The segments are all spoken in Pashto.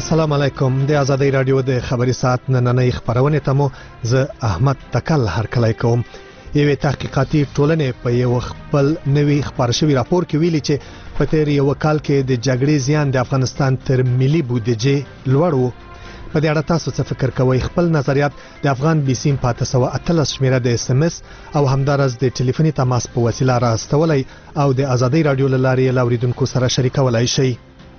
السلام علیکم. د آزادۍ رادیو د خبري ساعت نننۍ خبرونه ته مو زه احمد تکل هرکلی کوم. یوه تحقیقاتي ټولنې په یو خپل نوي خبر شوی راپور کې ویلي چې په تیر یو کال کې د جګړې زیان د افغانستان تر ملي بودیجې لوړ و. په دې اړه تاسو څه فکر کوئ؟ خپل نظریات د افغان بي سیم 513 شمیره د SMS او همدارس د ټلیفوني تماس په وسیله راستولای او د آزادۍ رادیو لارې لاوریدونکو سره شریکولای شئ.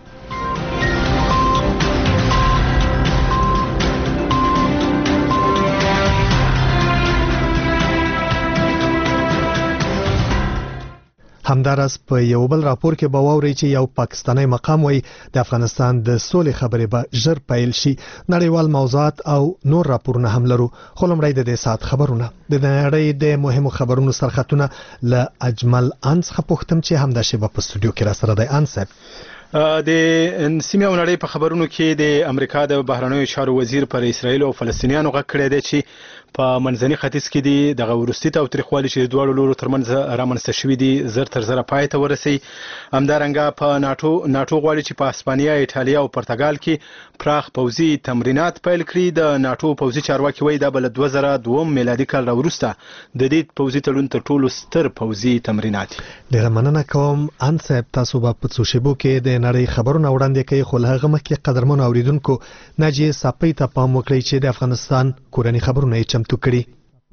همدارس په یو بل راپور کې باوري چې یو پاکستانی مقام وای د افغانستان د سولې خبرې به ژر پیل شي. نړیوال موضوعات او نور راپورونه هم لرو. خو لمړی د دې ساعت خبرونه د نړۍ د مهمو خبرونو سرخطونه ل اجمل انس خپوختم چې هم د شباب په استودیو کې را سره دی. انصب د سیمه او نړۍ په خبرونو کې د امریکا د بهرنیو چارو وزیر پر اسرایل او فلسطینیانو غږ کړی دی چې په منځني ختیځ کې د دغه ورستي تاوتریخوالي چې دوه لورو ترمنځ رامنځته شوې دي زر تر زر پای ته ورسي. همدارنګه په ناتو غواړي چې په اسپانیا، ایټالیا او پرتګال کې پراخ پوځي تمرینات پیل کړي. د ناتو پوځي چارواکي وایي دا بل 2002 میلادي کال وروسته د دې پوځي تړون تر ټولو ستر پوځي تمرینات. ډیر مننه کوم انصب. تاسو په سوشيبو کې د نړۍ خبرونه وړاندې کوي. خو له هغه مخکې قدرمن اوریدونکو ناجی صاپی ته پام وکړئ چې د افغانستان کورنی خبرونه یې چمتو کړي.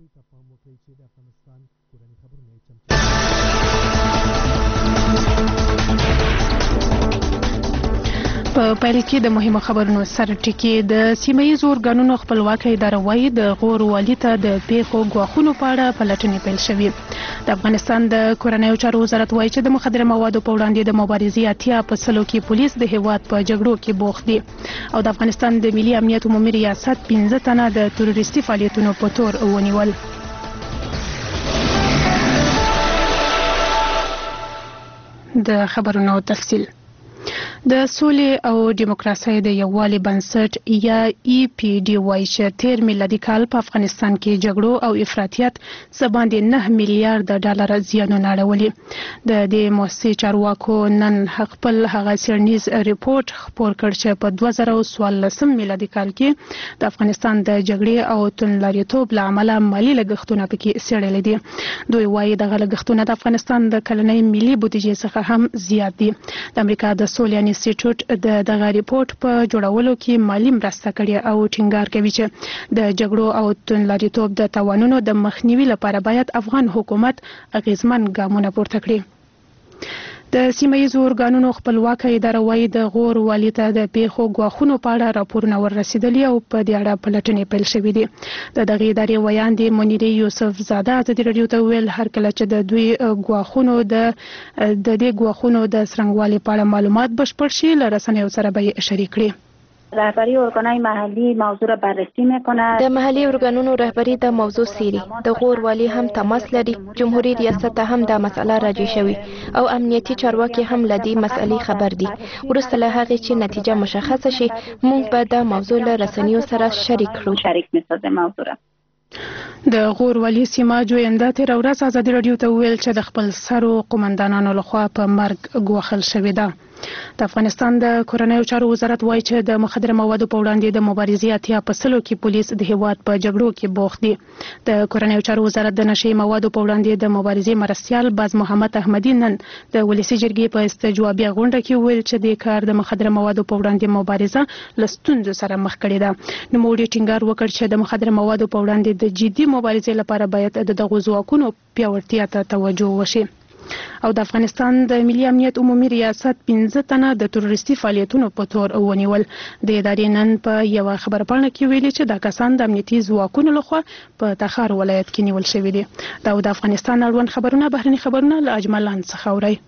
په پیل کې د مهمو خبرونو سره ټکی د سیمایي اورګانونو خپلواکۍ اداره وايي د غور والي ته د پیښو غواخونو په اړه پلټنې پیل شوې. د افغانستان د کورنیو چارو وزارت وايي چې د مخدره موادو په وړاندې د مبارزې اتیا په سلو کې پولیس د هیواد په جګړو کې بوخت دي او د افغانستان د ملي امنیت عمومي ریاست 15 تنه د تروریستي فعالیتونو په تور ونیول. د خبرونو تفصیل د سولې او دیموکراسۍ د یووالي بنسټ یا EPD وايي چې تیر میلادي کال په افغانستان کې جګړو او افراطیت سباندې 9 میلیارډ ډالر زیانونه اړولي. د دې مؤسسې چارواکو نن خپل هغه سیرنیز ریپورت خپور کړ چې په 2014 میلادي کال کې د افغانستان د جګړې او توندلاریتوب له امله مالي لګښتونه پکې څیړل دي. دوی وايي دغه لګښتونه د افغانستان د کلنۍ ملي بودیجې څخه هم زیات دي. د امریکا د سولې انسټیټیوټ د دغه ریپورت په جوړولو کې مالی مرسته کړې او ټینګار کوي چې د جګړو او توندلاریتوب د تاوانونو د مخنیوي لپاره باید افغان حکومت اغیزمن ګامونه پورته کړي. د سیمایي اورګانونو خپلواکۍ اداره وايي د غور والي ته د پیښو غواخونو په اړه راپورونه ورسېدلي او په دې اړه پلټنې پیل شوې دي. د دغه ادارې ویاندې منیرې یوسف زاده ازادي رادیو ته ویل هر کله چې د دوی غواخونو د دې غواخونو د څرنګوالي په اړه معلومات بشپړ شي له رسنیو سره به یې شریک کړي. رهبری ارگانهای محلی موضوع را بررسی میکنه. د محلی ارگانونو رهبری د موضوع سیری د غور والی هم تماس لري. جمهوریت ریاست ته هم د مسأله راجع شوی او امنیتي چارواکي هم لدی مسئلې خبر دي. ورسته له هغه چې نتیجه مشخصه شي موږ به د موضوع له رسنیو سره شریک کړو. شریک میسازه موضوع را. د غور والی سیمه جوینده تیر ورځ ازادي رادیو ته ویل چې د خپل سرو قومندانانو لخوا په مرګ ګواښل شوې ده. د افغانستان د کورنیو چارو وزارت وايي چې د مخدره موادو په وړاندې د مبارزې اتیا په سلو کې پولیس د هیواد په جګړو کې بوخت دي. د کورنیو چارو وزارت د نشي موادو په وړاندې د مبارزې مرستيال باز محمد احمدي نن د ولسی جرګې په استجوابي غونډه کې ویل چې د کار د مخدره موادو په وړاندې مبارزه لستونزو سره مخ کړې ده. نو موږ ټینګار وکړ چې د مخدره موادو په وړاندې د جدي مبارزې لپاره باید د دغو ځواکونو پیاوړتیا ته توجه وشي. او د افغانستان د ملي امنیت عمومي ریاست 15 تنه د تروریستي فعالیتونو په تور ونیول. د ادارې نن په یو خبرپاڼه کې ویلي چې دا کسان د امنیتي ځواکونو لخوا په تخار ولایت کې نیول شوي دي. دا د افغانستان اړوند خبرونه بهرني خبرونه له اجمل څخه اوري.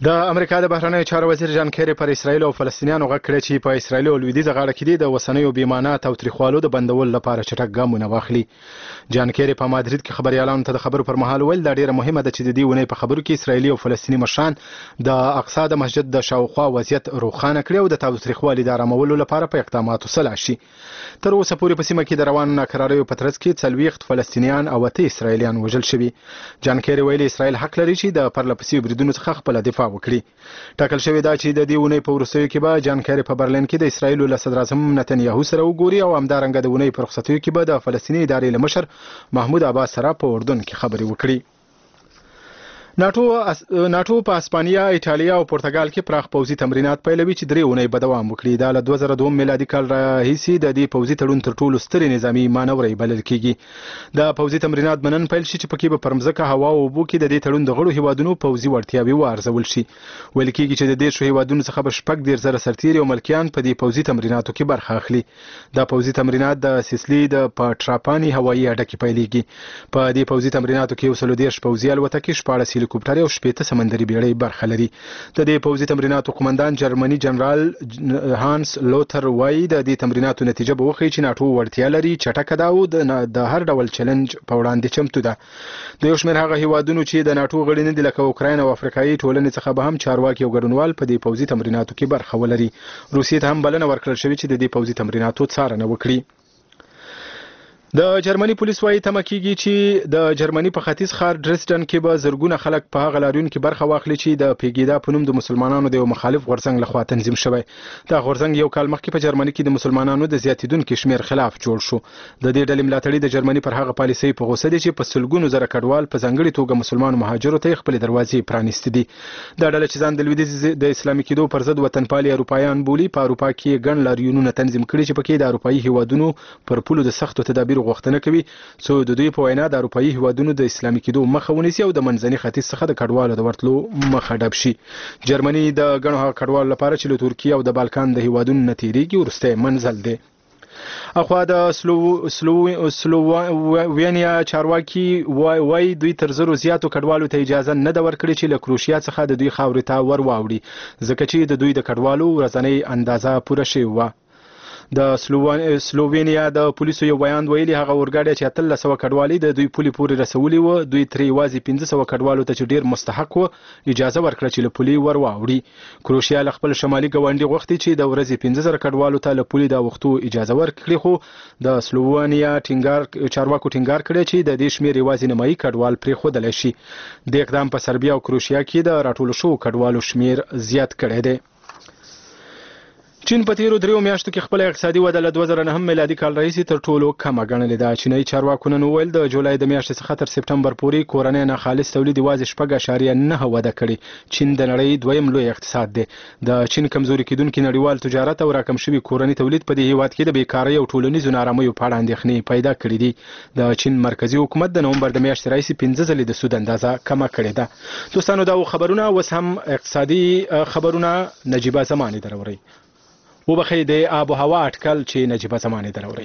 د امریکا د بهرنیو چارو وزیر جان کیری پر اسرایل او فلسطینیانو غږ کړی چې په اسرایل او لویدیځه غاړه کې د وسنیو بیمانه تاوتریخوالو د بندول لپاره چټک ګامونه واخلي. جان کیری په مادرید کې خبريالانو ته د خبرو پر مهال ویل دا ډیره مهمه ده چې د دې ونې په خبرو کې اسرایلی او فلسطینی مشران د اقصی د مسجد د شاوخوا وضعیت روښانه کړي او د تاوتریخوالي د آرامولو لپاره په اقداماتو سلا شي. تر اوسه پورې په سیمه کې د روانو ناکراریو په ترڅ کې 40 فلسطینیان او 8 اسرایلیان وژل شوي. جان کیری ویلي اسرایل حق لري چې د پرلپسې بریدونو څخه خپل دفاع وکړي. ټاکل شوی دا چې د دې ونې په وروستیو کې به جان کیری په برلین کې د اسرایل له صدر اعظم نتنیاهو سره وګوري او همدارنګه د ونې په رخصتیو کې به د فلسطیني ادارې له مشر محمود عباس سره په اردن کې خبرې وکړي. ناتو په اسپانیا، ایټالیا او پرتګال کې پراخ پوځي تمرینات پیلوي چې درې اونۍ به دوام وکړي. دا له 2002 میلادي کال راهیسې د دې پوځي تړون تر ټولو سترې نظامي مانورې بلل کېږي. دا پوځي تمرینات منن پیل شي چې پکې به پر مځکه، هوا او اوبو کې د دې تړون د غړو هیوادونو پوځي وړتیاوې وارزول شي. ویل کېږي چې د دې شو هیوادونو څخه به 14,000 سرتیري او ملکیان په دې پوځي تمریناتو کې برخه اخلي. دا پوځي تمرینات د سیسلی د پټراپانی هوایي اډه کې پیلېږي. په دې پوځي تمریناتو کې 130 پوځي الوتکې، 14 هلیکوپټرې او 8 سمندري بیړۍ برخه لري. د دې پوځي تمریناتو قومندان جرمني جنرال هانس لوتر وایي د دې تمریناتو نتیجه به وښیي چې ناتو وړتیا لري، چټکه ده او د هر ډول چیلنج په وړاندې چمتو ده. د یو شمېر هغه هیوادونو چې د ناتو غړي نه دي لکه اوکراین او افریقایي ټولنې څخه به هم چارواکي او ګډونوال په دې پوځي تمریناتو کې برخه ولري. روسیې ته هم بلنه ورکړل شوې چې د دې پوځي تمریناتو څارنه وکړي. د جرمني پولیس وايي تمه کیږي چې د جرمني په ختیځ ښار ډریسډن کې به زرګونه خلک په هغه لاریون کې برخه واخلي چې د پیګیدا په نوم د مسلمانانو د یو مخالف غورځنګ لخوا تنظیم شوی. دا غورځنګ یو کال مخکې په جرمني کې د مسلمانانو د زیاتیدونکو شمیر خلاف جوړ شو. د دې ډلې ملاتړي د جرمني پر هغه پالیسۍ په غوسه دي چې په سلګونو زره کډوال په ځانګړي توګه مسلمان مهاجرو ته خپل دروازې پرانیستې دي. دا ډله چې ځان د لویدیځ د اسلامي کېدو پر ضد وطنپالي اروپایان بولي، په اروپا کې ګڼ لاریونونه تنظیم کړي چې پکې د اروپایي هیوادونو پر پولو د سختو تدابیر غوښتنه کوي څو د دوی په وینا د اروپایي هیوادونو د اسلامي کېدو مخه ونیسي او د منځني ختیځ څخه د کډوالو د ورتلو مخه ډب شي. جرمني د ګڼو هغه کډوالو لپاره چې له ترکیه او د بالکان د هیوادونو نه تیریږي وروستی منزل دی. اخوا د سلووینیا چارواکي وایي دوی تر زرو زیاتو کډوالو ته اجازه نه ده ورکړې چې له کروشیا څخه د دوی خاورې ته ور واوړي، ځکه چې د دوی د کډوالو ورځنۍ اندازه پوره شوې وه. د سلووینیا د پولیسو یو بیان ویلي هغه اورګاډی چې 1300 کډوالي د دوی پولي پورې رسولي و، دوی ترې یوازې 1500 کډوالو ته چې ډیر مستحق و اجازه ورکړه چې له پولي ور واوړي. کروشیا له خپل شمالي ګاونډي غوښتي چې د ورځې 15000 کډوالو ته له پولي د وختو اجازه ورکړي، خو د سلووینیا چارواکو ټینګار کړی چې د دې شمیر یوازې نیمایي کډوال پرې ښودلی شي. د اقدام په سربیا او کروشیا کې د راټولو شوو کډوالو شمیر زیات کړی دی. چین په تیرو 3 میاشتو کې خپل اقتصادي وده له 2009 میلادي کال راهیسې تر ټولو کمه ګڼلې ده. چینایي چارواکو نن وویل د جولای د میاشتې څخه تر سپټمبر پورې کورنی ناخالص تولید یوازې 4.9 وده کړې. چین د نړۍ دویم لوی اقتصاد دی. د چین کمزوري کېدونکي نړیوال تجارت او راکم شوي کورني تولید په دې هیواد کې د بیکارۍ او ټولنیزو ناارامیو په اړه اندېښنې پیدا کړې دي. د چین مرکزی حکومت د نومبر د میاشتې راهیسې 15 ځلې د سود اندازه کمه کړې ده. دوستانو دا خبرونه اوس هم اقتصادي خبرونه نجیبه زماني دروري. وبخې د آب و هوا اټکل چې نجیبه زماني دروري.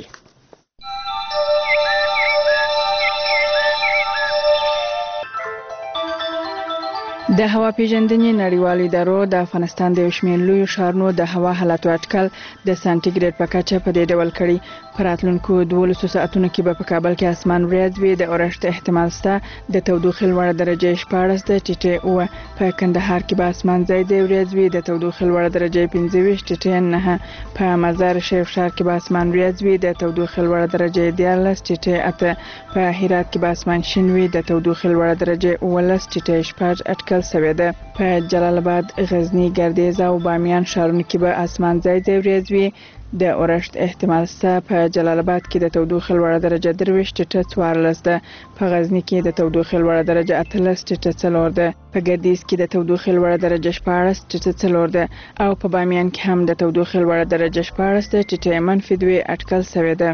د هوا پیژندنې نړیوال ادارو د افغانستان د یو شمېر لویو ښارونو د هوا حالاتو اټکل د سانتیګریډ په کچه په دې ډول کړي. په راتلونکو 12 ساعتونو کې به په کابل کې اسمان وریځ وي، د اورښت احتمال شته، د تودوخې لوړه درجه 14 ده، ټیټې 9. په کندهار کې به اسمان ځای دی وریځ وي، د تودوخې لوړه درجه 25، ټیټې 9. په مزار شریف ښار کې به اسمان وریځ وي، د تودوخې لوړه درجه 14، ټیټې 8. په هرات کې به اسمان شین وي، د تودوخې لوړه درجه 19، ټیټې 6 اټکل شوی ده. په جلال آباد، غزنی، ګردیز او بامیان ښارونو کې به اسمان ځای دی وریځ وي، د اورښت احتمال شته. په جلال آباد کې د تودوخې لوړه درجه 23، ټیټه 14 ده. په غزنی کې د تودوخې لوړه درجه 18، ټیټه 4 ده. په ګردیز کې د تودوخې لوړه درجه 14، ټیټه 4 ده. او په بامیان کې هم د تودوخې لوړه درجه 14 ده، ټیټه -2 اټکل شوی ده.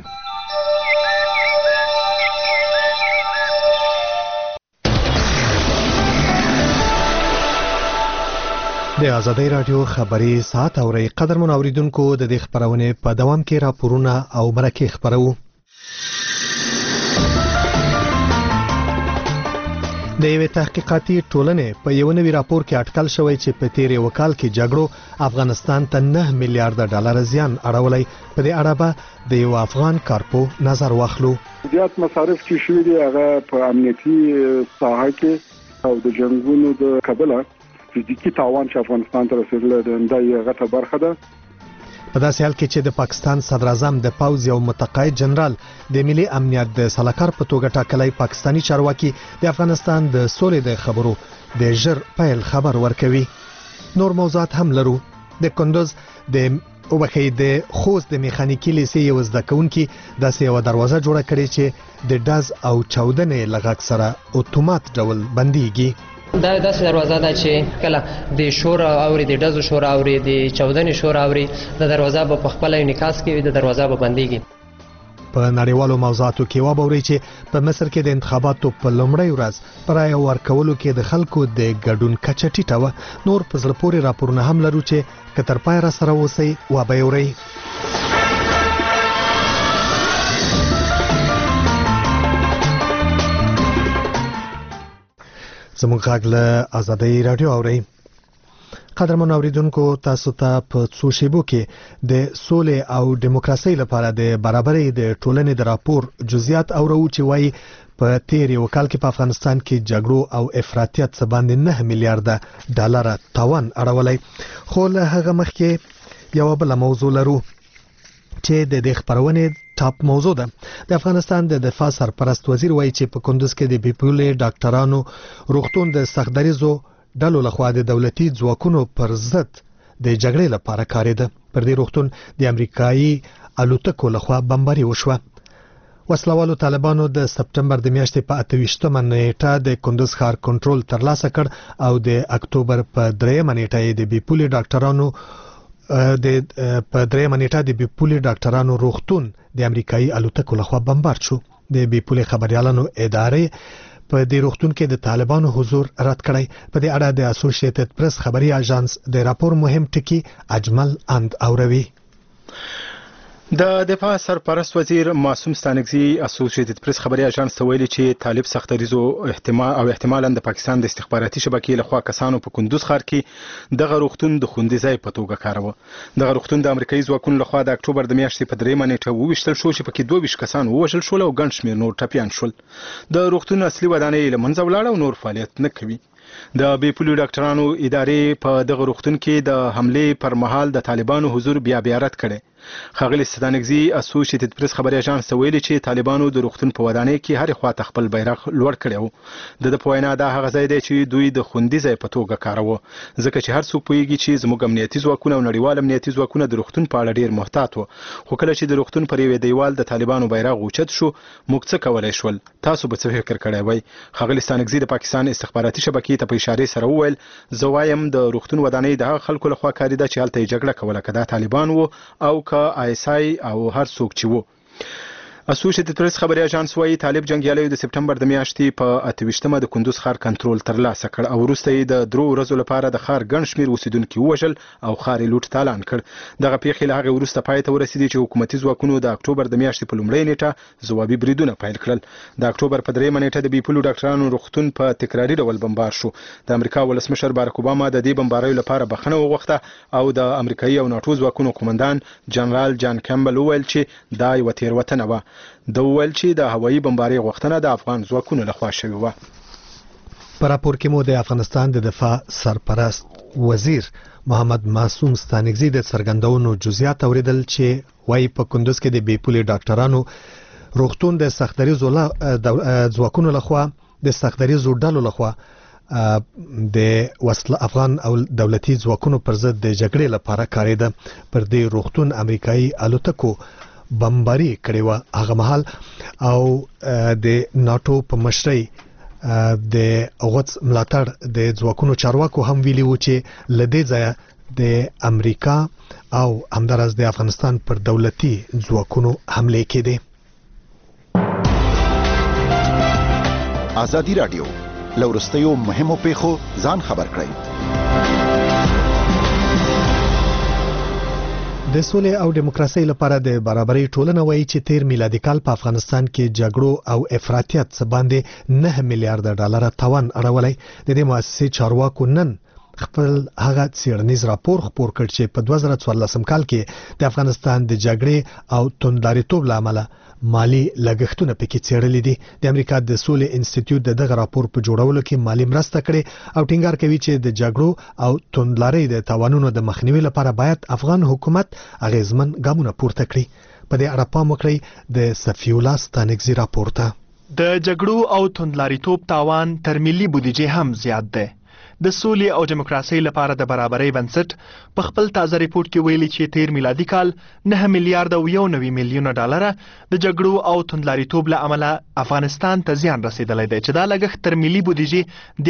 د آزادۍ رادیو خبري ساعت اوري قدرمن اوریدونکو د دې خبرونه په دوام کې راپورونه او مرکه خبرو. د یوې تحقیقاتي ټولنې په یو نوي راپور کې اټکل شوی چې په تیر یو کال کې جګړو افغانستان ته 9 میلیارډ ډالر زیان اړولی. په دې اړه به د یو افغان کارپو نظر واخلو. زیات مصارف چې شوي دي هغه په امنیتي ساحه کې او د جنگونو د کبله فزیکی تاوان چې افغانستان ته رسیدلی دی دا یې غټه برخه ده. په داسې حال کې چې د پاکستان صدر اعظم د پوځ یو متقاعد جنرال د ملي امنیت د سلاکار په توګه ټاکلی پاکستانی چارواکي د افغانستان د سولې د خبرو د ژر پیل خبر ورکوي. نور موضوعات هم لرو. د کندوز د خوست د میخانیکي لیسې یو زده کوونکي داسې یو دروازه جوړه کړې چې د ډاز او چاودنې له غږ سره اتومات ډول بنديږي. دا داسې دروازه ده چې کله د شور اوري د ډزو شور اوري د چاودنې شور اوري د دروازه په خپل انعکاس کې د دروازه به بنديږي. په نړیوالو موضوعاتو کې وبوري چې په مصر کې د انتخاباتو په لومړۍ ورځ پر رایه ورکولو کې د خلکو د ګډون کچه ټیټه وه. نور په زړه پورې راپورونه هم لرو چې که تر پای را سره اوسئ وبه یې اورئ. زموږ غږ له آزادۍ رادیو اورئ. قدرمن اوریدونکو تاسو ته په څو شیبو کې د سولې او دیموکراسۍ لپاره د برابرۍ د ټولنې د راپور جزئیات اورو چې وایي په تیر یو کال کې په افغانستان کې جګړو او افراطیت څخه باندې 9 میلیارډ ډالر تاوان اړولی. خو له هغه مخکې یو بل موضوع لرو چې د دې خبرونې ټاپ موضوع ده. د افغانستان د دفاع سرپرست وزیر وایي چې په کندوز کې د بیپولې ډاکټرانو روغتون د سختدریزو ډلو لخوا د دولتي ځواکونو پر ضد د جګړې لپاره کارېده. پر دې روغتون د امریکایي الوتکو لخوا بمباري وشوه. وسلوالو طالبانو د سپټمبر د میاشتې په 28مه نیټه د کندوز ښار کنټرول ترلاسه کړ او د اکتوبر په 3مه نیټه د بیپولې ډاکټرانو روغتون د امریکایي الوتکو لخوا بمبار شو. د بیپولې خبريالانو ادارې په دې روغتون کې د طالبانو حضور رد کړی. په دې اړه د اسوسییټډ پریس خبري اژانس د راپور مهم ټکی اجمل اند اوروي. د دفاع سرپرست وزیر معصوم ستانکزي اسوسییټډ پریس خبري اژانس ته ویلي چې طالب سختریزو احتمالاً د پاکستان د استخباراتي شبکې لخوا کسانو په کندوز ښار کې دغه روغتون د خوندیځای په توګه کاروه. دغه روغتون د امریکایي ځواکونو لخوا د اکتوبر د میاشتې په 3مه نیټه وویشتل شو چې پکې 22 کسان ووژل شول او ګڼ شمېر نور ټپیان شول. د روغتون اصلي ودانۍ له منځه ولاړه او نور فعالیت نه کوي. د بیپولي ډاکټرانو ادارې په دغه روغتون کې د حملې پر مهال د طالبانو حضور بیا رد کړي. ښاغلي ستانکزي اسوسییټډ پریس خبري اژانس ته ویلي چې طالبانو د روغتون په ودانۍ کې هرې خواته خپل بیرغ لوړ کړی و. د په وینا دا هغه ځای دی چې دوی د خوندي ځای په توګه کاروه ځکه چې هر څوک پوهیږي چې زموږ امنیتي ځواکونه او نړیوال امنیتي ځواکونه د روغتون په اړه ډیر محتاط وو. خو کله چې د روغتون پر یوې دیوال د طالبانو بیرغ اوچت شو موږ څه کولای شول؟ تاسو به څه فکر کړی وای؟ ښاغلي ستانکزي د پاکستان استخباراتي شبکې ته په اشاره سره وویل زه وایم د روغتون ودانۍ د هغه خلکو لخوا کاریده چې هلته یې جګړه کوله که دا طالبان وو او که ISI او هر څوک چې وو. اسوسییټډ پریس خبري اژانس وايي طالب جنگیالیو د سپټمبر د میاشتې په 28مه د کندوز ښار کنټرول ترلاسه کړ او وروسته یې د 3 ورځو لپاره د ښار ګڼ شمېر اوسیدونکي ووژل او ښار یې لوټ تالان کړ. دغه پیښې له هغې وروسته پای ته ورسېدې چې حکومتي ځواکونو د اکتوبر د میاشتې په لومړۍ نیټه ځوابي بریدونه پیل کړل. د اکتوبر په 3مه نیټه د بیپولو ډاکټرانو روغتون په تکراري ډول بمبار شو. د امریکا ولسمشر باراک اوباما د دې بمباریو لپاره بخښنه وغوښته او د امریکایي او ناټو ځواکونو قومندان جنرال جان کیمبل وویل چې دا یوه تېروتنه وه. د وویل چې د هوایي بمبارۍ غوښتنه د افغان ځواکونو لخوا شوې وه. په راپور کې مو د افغانستان د دفاع سرپرست وزیر محمد معصوم ستانکزي د څرګندونو جزئیات اوریدل چې وایي په کندوز کې د بیپولي ډاکټرانو روغتون د سختدریزو ځواکونو لخوا د سختدریزو ډلو لخوا د وسله افغان او دولتي ځواکونو پر ضد د جګړې لپاره کارېده. پر دې روغتون امریکایي الوتکو بمباري کړې وه. هغه مهال او د ناټو په مشرۍ د غوڅ ملاتړ د ځواکونو چارواکو هم ویلي وو چې له دې ځایه د امریکا او همداراز د افغانستان پر دولتي ځواکونو حملې کېدې. ازادي رادیو لورستیو مهمو پیښو ځان خبر کړئ. د سولې او دیموکراسۍ لپاره د برابرۍ ټولنه وایي چې تیر میلادي کال په افغانستان کې جګړو او افراطیت څخه باندې 9 میلیارډ ډالر تاوان اړولی. د دې مؤسسې چارواکو نن خپل هغه څېړنیز راپور خپور کړ چې په 2014 کال کې د افغانستان د جګړې او توندلاریتوب له امله مالی لګښتونه پکې څېړلي دي. د امریکا د سولې انسټیټیوټ دغه راپور په جوړولو کې مالی مرسته کړې او ټینګار کوي چې د جګړو او توندلارۍ د تاوانونو د مخنیوي لپاره باید افغان حکومت اغیزمن ګامونه پورته کړي. په دې اړه پام وکړئ د صفی الله ستانکزي راپور ته. د جګړو او توندلاریتوب تاوان تر ملي بودیجې هم زیات دی. د سولې او دیموکراسۍ لپاره د برابرۍ بنسټ په خپل تازه ریپورت کې ویلي چې تیر میلادي کال 9 میلیارډ او 1 میلیون ډالر د جګړو او توندلاریتوب له امله افغانستان ته زیان رسیدلی دی چې دا لګښت تر ملي بودیجې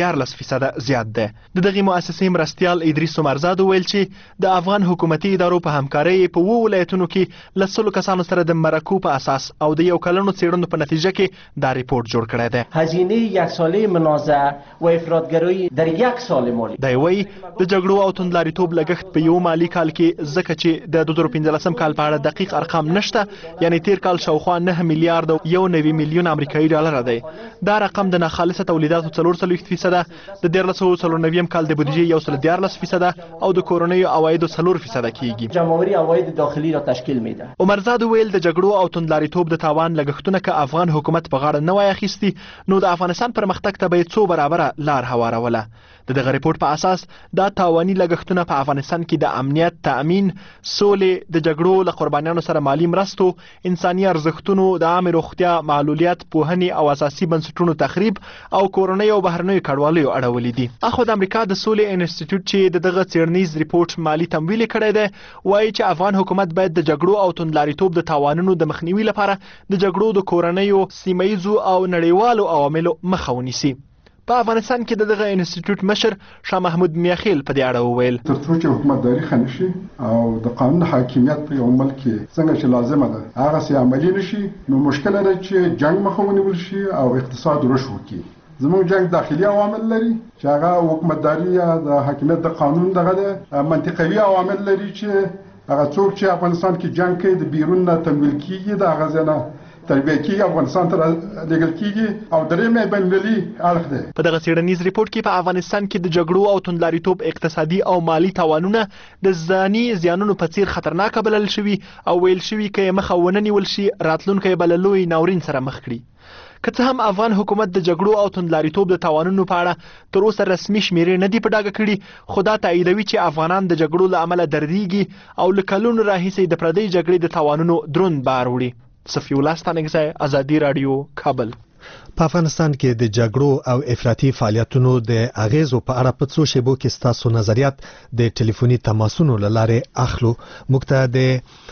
14% زیات دی. د دغه مؤسسې مرستیال ادریس عمرزاد ویل چې د افغان حکومتي ادارو په همکارۍ په 2 ولایتونو کې ل 100 کسانو سره د مرکو په اساس او د یو کلونو څېړنو په نتیجه کې دا ریپورت جوړ کړی دی. هزینه یک ساله منازعه و افراطگرایی در یک سال مالی دا وی د جګړو او توندلاریتوب لګښت په یو مالی کال کې ځکه چې د 2015 کال په اړه دقیق ارقام نشته، یعنی تیر کال شاوخوا 9 میلیارډ او 1 میلیون امریکایي ډالر دی. دا رقم د ناخالصه تولیداتو 4.4%، د 2019 کال د بودیجې 1.14% او د کورنیو عوایدو 4% کیږي. جمعآوری عواید داخلي را تشکیل میده. عمرزاد ویل د جګړو او توندلاریتوب د تاوان لګښتونه که افغان حکومت په غاړه نه وای اخیستي نو د افغانستان پرمختګ ته به 2 برابره لار هواروله. دغه ریپورت په اساس دا تاواني لګښتونه په افغانستان کې د امنیت تأمین، سولې، د جګړو له قربانیانو سره مالی مرستو، انساني ارزښتونو، د عامه روغتیا، معلولیت، پوهنې او اساسي بنسټونو تخریب او کورنۍ او بهرنیو کډوالیو اړولې دي. اخو د امریکا د سولې انسټیټیوټ چې دغه څېړنیز ریپورت مالی تمویل کړی دی وایي چې افغان حکومت باید د جګړو او توندلاریتوب د تاوانونو د مخنیوي لپاره د جګړو د کورنیو، سیمه‌ییزو او نړیوالو عواملو مخه ونیسي. په افغانستان کې دغه انسټیټیوټ مشر شاه محمود میاخیل په دې اړه وویل ترڅو چې حکومتداري خنشي او د قانون حاکمیت په یو ملک کې څنګه چې لازمه ده هغه سي عملی نشي نو مشکل ده چې جنگ مخه ونیول شي او اقتصاد رشد وکړي. زموږ جنگ داخلي عوامل لري چې هغه حکومتداري یا د حاکمیت د قانون دغه منطقوي عوامل لري چې هغه څوک چې افغانستان کې جنگ کوي د بیرون نه تمویل کیږي د هغه ځنه تربیه کیږي افغانستان ته لېږل کیږي او درېمه بین‌المللي اړخ دی. په دغه څېړنیز ریپورت کې په افغانستان کې د جګړو او توندلاریتوب اقتصادي او مالی تاوانونه د ځاني زیانونو په څیر خطرناک بلل شوي او ویل شوي که یې مخه ونه نیول شي راتلونکی به له لوی ناورین سره مخ کړي. که څه هم افغان حکومت د جګړو او توندلاریتوب د تاوانونو په اړه تر اوسه رسمي شمیرې نه دي په ډاګه کړي، خو دا تاییدوي چې افغانان د جګړو له امله دردیږي او له کلونو راهیسې د پردۍ جګړې د تاوانونو دروند بار وړي. صفی الله ستانکزی، ازادي رادیو، کابل. په افغانستان کې د جګړو او افراطي فعالیتونو د اغیزو په اړه په څو شیبو کې ستاسو نظریات د ټلیفوني تماسونو له لارې اخلو. موږ ته د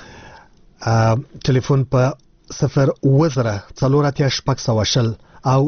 ټلیفون په 01044 او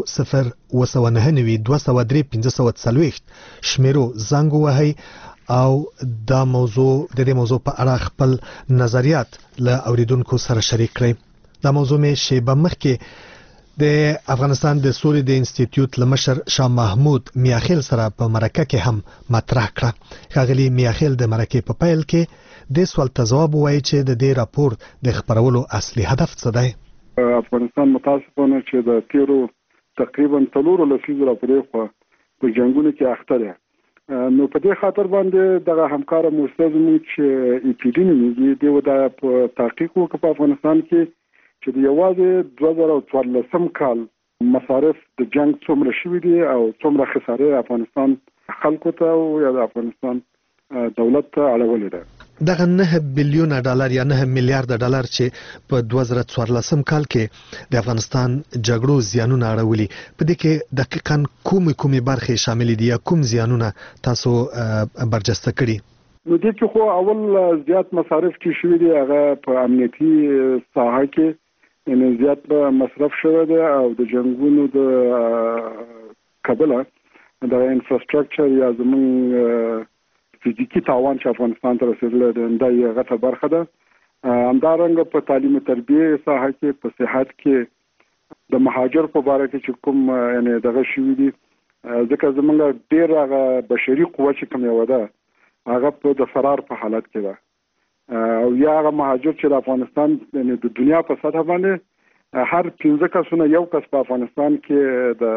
02992031540 شمیرو زنګ وهي او د دې موضوع په اړه خپل نظریات له اوریدونکو سره شریک کړئ. دا موضوع مې شیبه مخکې د افغانستان د سولې د انسټیټیوټ لمشر شاه محمود میاخیل سره په مرکه کې هم مطرح کړه. ښاغلي میاخیل د مرکې په پیل کې د سوال ته ځواب وایي چې د دې راپور د خبرولو اصلي هدف څه دی. افغانستان متاسفانه چې د تیرو تقریبا 3 لسیزو راپورې په جنگونو کې اخته ده. نو په دې خاطر باندې دغه همکار موسسه زموږ چې ای پی ډي نومېږي دیو دا په تحقیق وکړ په افغانستان کې چې د یوازې 2014 کال مصارف د جنگ څومره شوي دي او څومره خساره افغانستان خلکو ته او یا د افغانستان دولت ته اړولې ده. دغه 9 بلیون ډالر یا 9 میلیارډ ډالر چې په 2014 کال کې د افغانستان جګړو زیانونه اړولي په دې کې دقیقاً کومې برخې شامل دي یا کوم زیانونه تاسو برجسته کړي؟ نو دې کې خو اول زیات مصارف چې شوي دي هغه په امنیتي ساحه کې ان زیات مصرف شوی دی او د جنگونو د کابل د انفراستراکچر یا زمون فزیکی تاوان چې افغانستان ته رسیدلی دی دا یې غټه برخه ده. همدارنګه په تعلیم او تربیه ساحه کې په صحت کې د مهاجر په اړه کې چې کوم یعنی دغه شوی دي ځکه زمونږ ډیر هغه بشري قوه چې کوم یو ده هغه په د فرار په حالت کې ده. او یا هغه مهاجر چې د افغانستان د دنیا په سطح باندې هر 15 کسونه یو کس په افغانستان کې د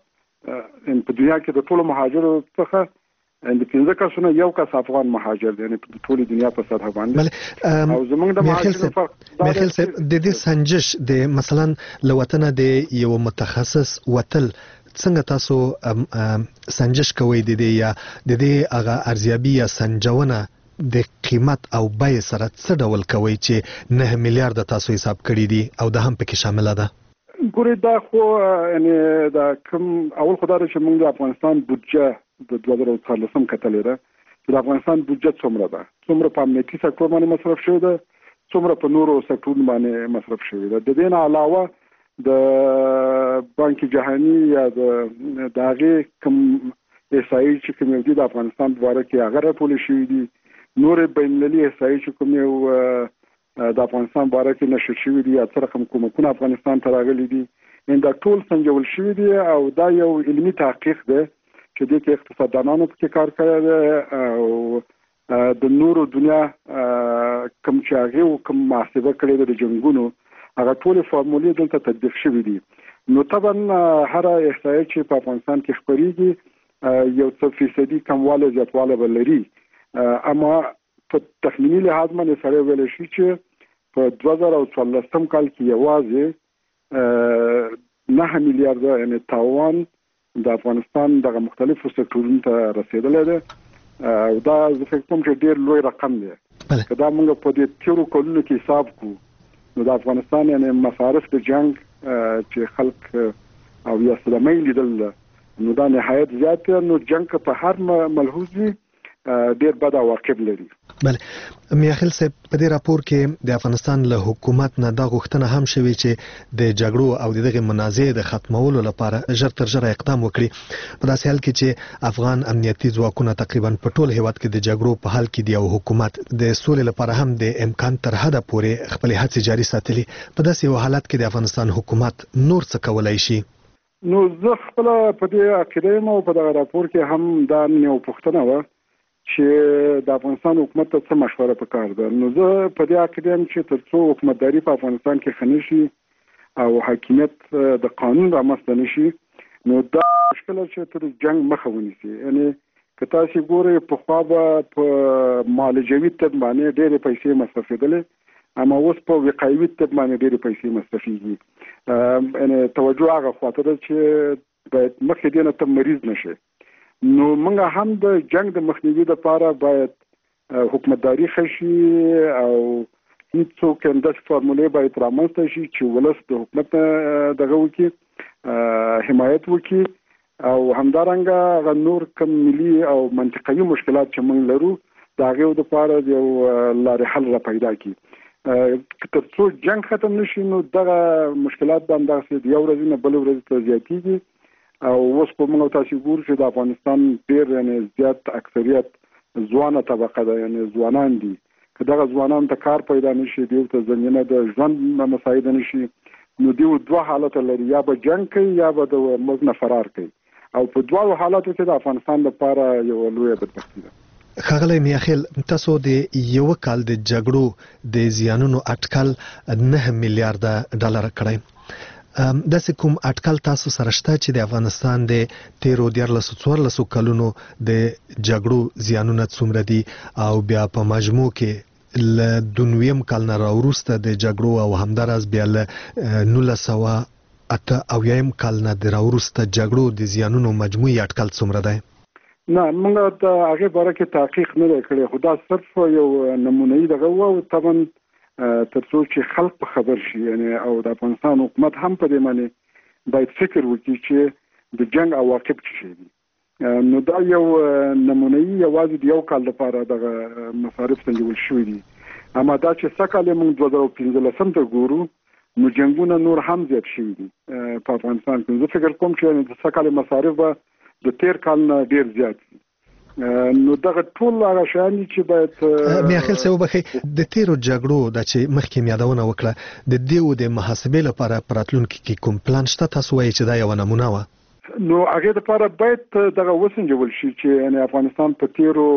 په دنیا کې د ټولو مهاجرو څخه د 15 کسونه یو کس افغان مهاجر دی په ټولو دنیا په سطح باندې او زمونږ د مهاجرو میخیل صاحب د دې سنجش د مثلا لوطن د یو متخصص وتل څنګه تاسو سنجش کوئ د دې یا د دې هغه ارزیابي یا سنجونه د قیمت او بیه سره څه ډول کوي چې 9 میلیارډ تاسو حساب کړی دي او د هم پکې شامل ده؟ ګورې دا خو یعنی دا کوم اول خدای چې موږ د افغانستان بودجه د 2014 کتلې ده چې د افغانستان بودجه څومره ده، څومره په امنیتي سکتور باندې مصرف شوی ده، څومره په نورو سکتورونو باندې مصرف شوی ده. د دې نه علاوه د بانک جهانی یا د هغې کوم احصایې چې کوم دي د افغانستان په اړه کې هغه راټول شوي دي، نور بین المللي احصایې چې کوم یو د افغانستان په اړه کې نشر شوي دي یا څه رقم کومکونه افغانستان ته راغلي دي، دا ټول سنجول شوي دي او دا یو علمي تحقیق دی چې د کې اقتصاددانانو پکې کار کړی دی او د نورو دنیا کوم چې هغه کوم محاسبه کړې ده د جنګونو هغه ټول فارمولې دلته تطبیق شوي دي. نو طبعا هر احصایه چې په افغانستان کې خبرېږي یو څه فیصدي کمواله زیاتواله به لري، اما په تخمینی لحاظ باندې سره ویل شي چې په 2014 کال کې یوازې 9 میلیارډ یعنی تاوان د افغانستان د مختلفو سکتورونو ته رسیدلی دی او دا زه فکر کوم چې ډیر لوی رقم دی. که دا موږ په دې تیرو کلونو کې حساب کوو نو د افغانستان یعنی مصارف د جنگ چې خلک او یا صدمه لیدل نو دا نهایت زیات نو جنگ په هر ملحوظ وي ډیر بد عواقب لري. بله میاخیل صاحب په دې راپور کې د افغانستان له حکومت نه دا غوښتنه هم شوې چې د جګړو او دغه منازعې د ختمولو لپاره ژر تر ژره اقدام وکړي په داسې حال کې چې افغان امنیتي ځواکونه تقریبا په ټول هیواد کې د جګړو په حال کې دی او حکومت د سولې لپاره هم د امکان تر حده پورې خپل هڅې جاري ساتلي. په داسې یو حالت کې د افغانستان حکومت نور څه کولای شي؟ نو زه خپل په دې عقیده یم او په دغه راپور کې هم دا یو پوښتنه وه چې د افغانستان حکومت ته څه مشوره پکار ده. نو زه په دې عقیده یم چې تر څو حکومتداري په افغانستان کې ښه نشي او حاکمیت د قانون رامنځته نشي نو دا مشکل چې تر جنګ مخه ونیسي. یعنی که تاسو ګورئ پخوا به په معالجوي طب باندې ډېرې پیسې مصرفېدلې اما اوس په وقایوي طب باندې ډېرې پیسې مصرفېږي. یعنی توجه هغه خواته ده چې باید مخکې دې نه ته مریض نشي. نو موږ هم د جنگ د مخنیوي لپاره باید حکومتداري خشي او هیڅوک انداز فارمولې باید رامنځته شي چې ولس د حکومت دغه وکړي حمایت وکړي او همدارنګه نور کوم ملي او منطقوي مشکلات چې موږ لرو د هغې لپاره یو لارې حل را پیدا کړي. تر څو جنگ ختم نشي نو دغه مشکلات به همدغسې یو ورځ نه بلې ورځې ته زیاتېږي او اوس په موږ تاسو ګورو چې د افغانستان ډېر یعنی زیات اکثریت ځوانه طبقه ده یعنی ځوانان دي. که دغه ځوانان ته کار پیدا نشي دیو ته زمینه د ژوند مساعده نشي نو دیو دوه حالت لري، یا به جنگ کوي یا به د ملک نه فرار کوي او په دوه حالاتو کې د افغانستان لپاره یو لوی بدبختي ده. ښاغلی میاخیل تاسو د یو کال د جګړو د زیانونو اټکل 9 میلیارډ ډالر کړی. داسې کوم اټکل تاسو سره شته چې د افغانستان د 13-14 کلونو د جګړو زیانونه څومره دي او بیا په مجموع کې له 2 کال نه راوروسته د جګړو او همداراز بیا له 1988 کال نه د راوروسته جګړو د زیانونو مجموعي اټکل څومره دی؟ نه موږ د هغې باره کې تحقیق نه دی کړی خو دا صرف یو نمونه‌يي دغه و او طبعا تر څو چې خلک په خبر شي یعنی او د افغانستان حکومت هم په دې باندې باید فکر وکړي چې د جنگ عواقب څه شي دي. نو دا یو نمونه‌يي یوازې د یو کال لپاره دغه مصارف سنجول شوي دي اما دا چې سکه له موږ 2015 ته ګورو نو جنگونه نور هم زیات شوي دي په افغانستان کې. زه فکر کوم چې د سکه له مصارف به د 13 کال نه ډیر زیات دي. نو دغه ټول هغه شیان چې باید میاخیل صاحب بخي د تیرو جګړو د چې مخکې یادونه وکړه د دیو د محاسبې لپاره پراتلونکو کې کوم پلان شته تاسو وایي چې دا یو نمونه و؟ نو هغه د لپاره باید دغه وسنجول شي چې یعنی افغانستان په تیرو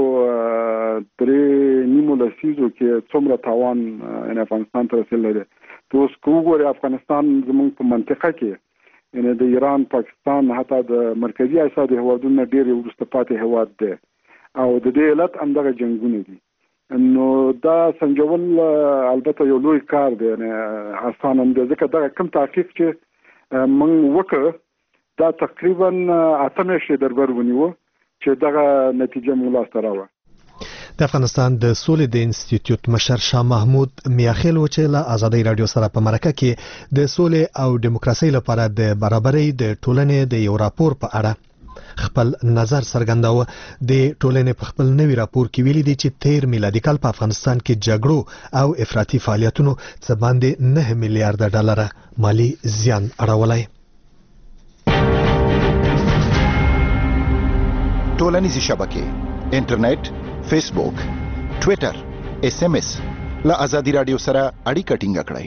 3.5 لسیزو کې څومره تاوان یعنی افغانستان ته رسیدلی دی. اوس کوګوري افغانستان زموږ په منطقه کې یعنی د ایران، پاکستان، حتی د مرکزی اسیا د هیوادونو ډېر وروسته پاتې هیواد دی او د دې علت همدغه جنګونه دي. نو دا سنجول البته یو لوی کار دی، یعنی آسان هم دی ځکه دغه کم تحقیق چې موږ وکړ دا تقریبا 8 میاشتې دربر ونیو چې دغه نتیجه موږ لاسته راوړه. د افغانستان د سولې د انسټیټیوټ مشر شاه محمود میاخیل و چې له ازادي رادیو سره په مرکه کې د سولې او دیموکراسي لپاره د برابرۍ د ټولنې د یو راپور په اړه خپل نظر څرګنداوه. د ټولنې په خپل نوي راپور کې ویلي دي چې 13 میلادي کال په افغانستان کې جګړو او افراطي فعالیتونو څه باندې 9 میلیارډ ډالر مالی زیان اړولی. ټولنیزې شبکې، انټرنیټ، فیسبوک، ټویټر، SMS له ازادي رادیو سره اړیکه ټینګه کړئ.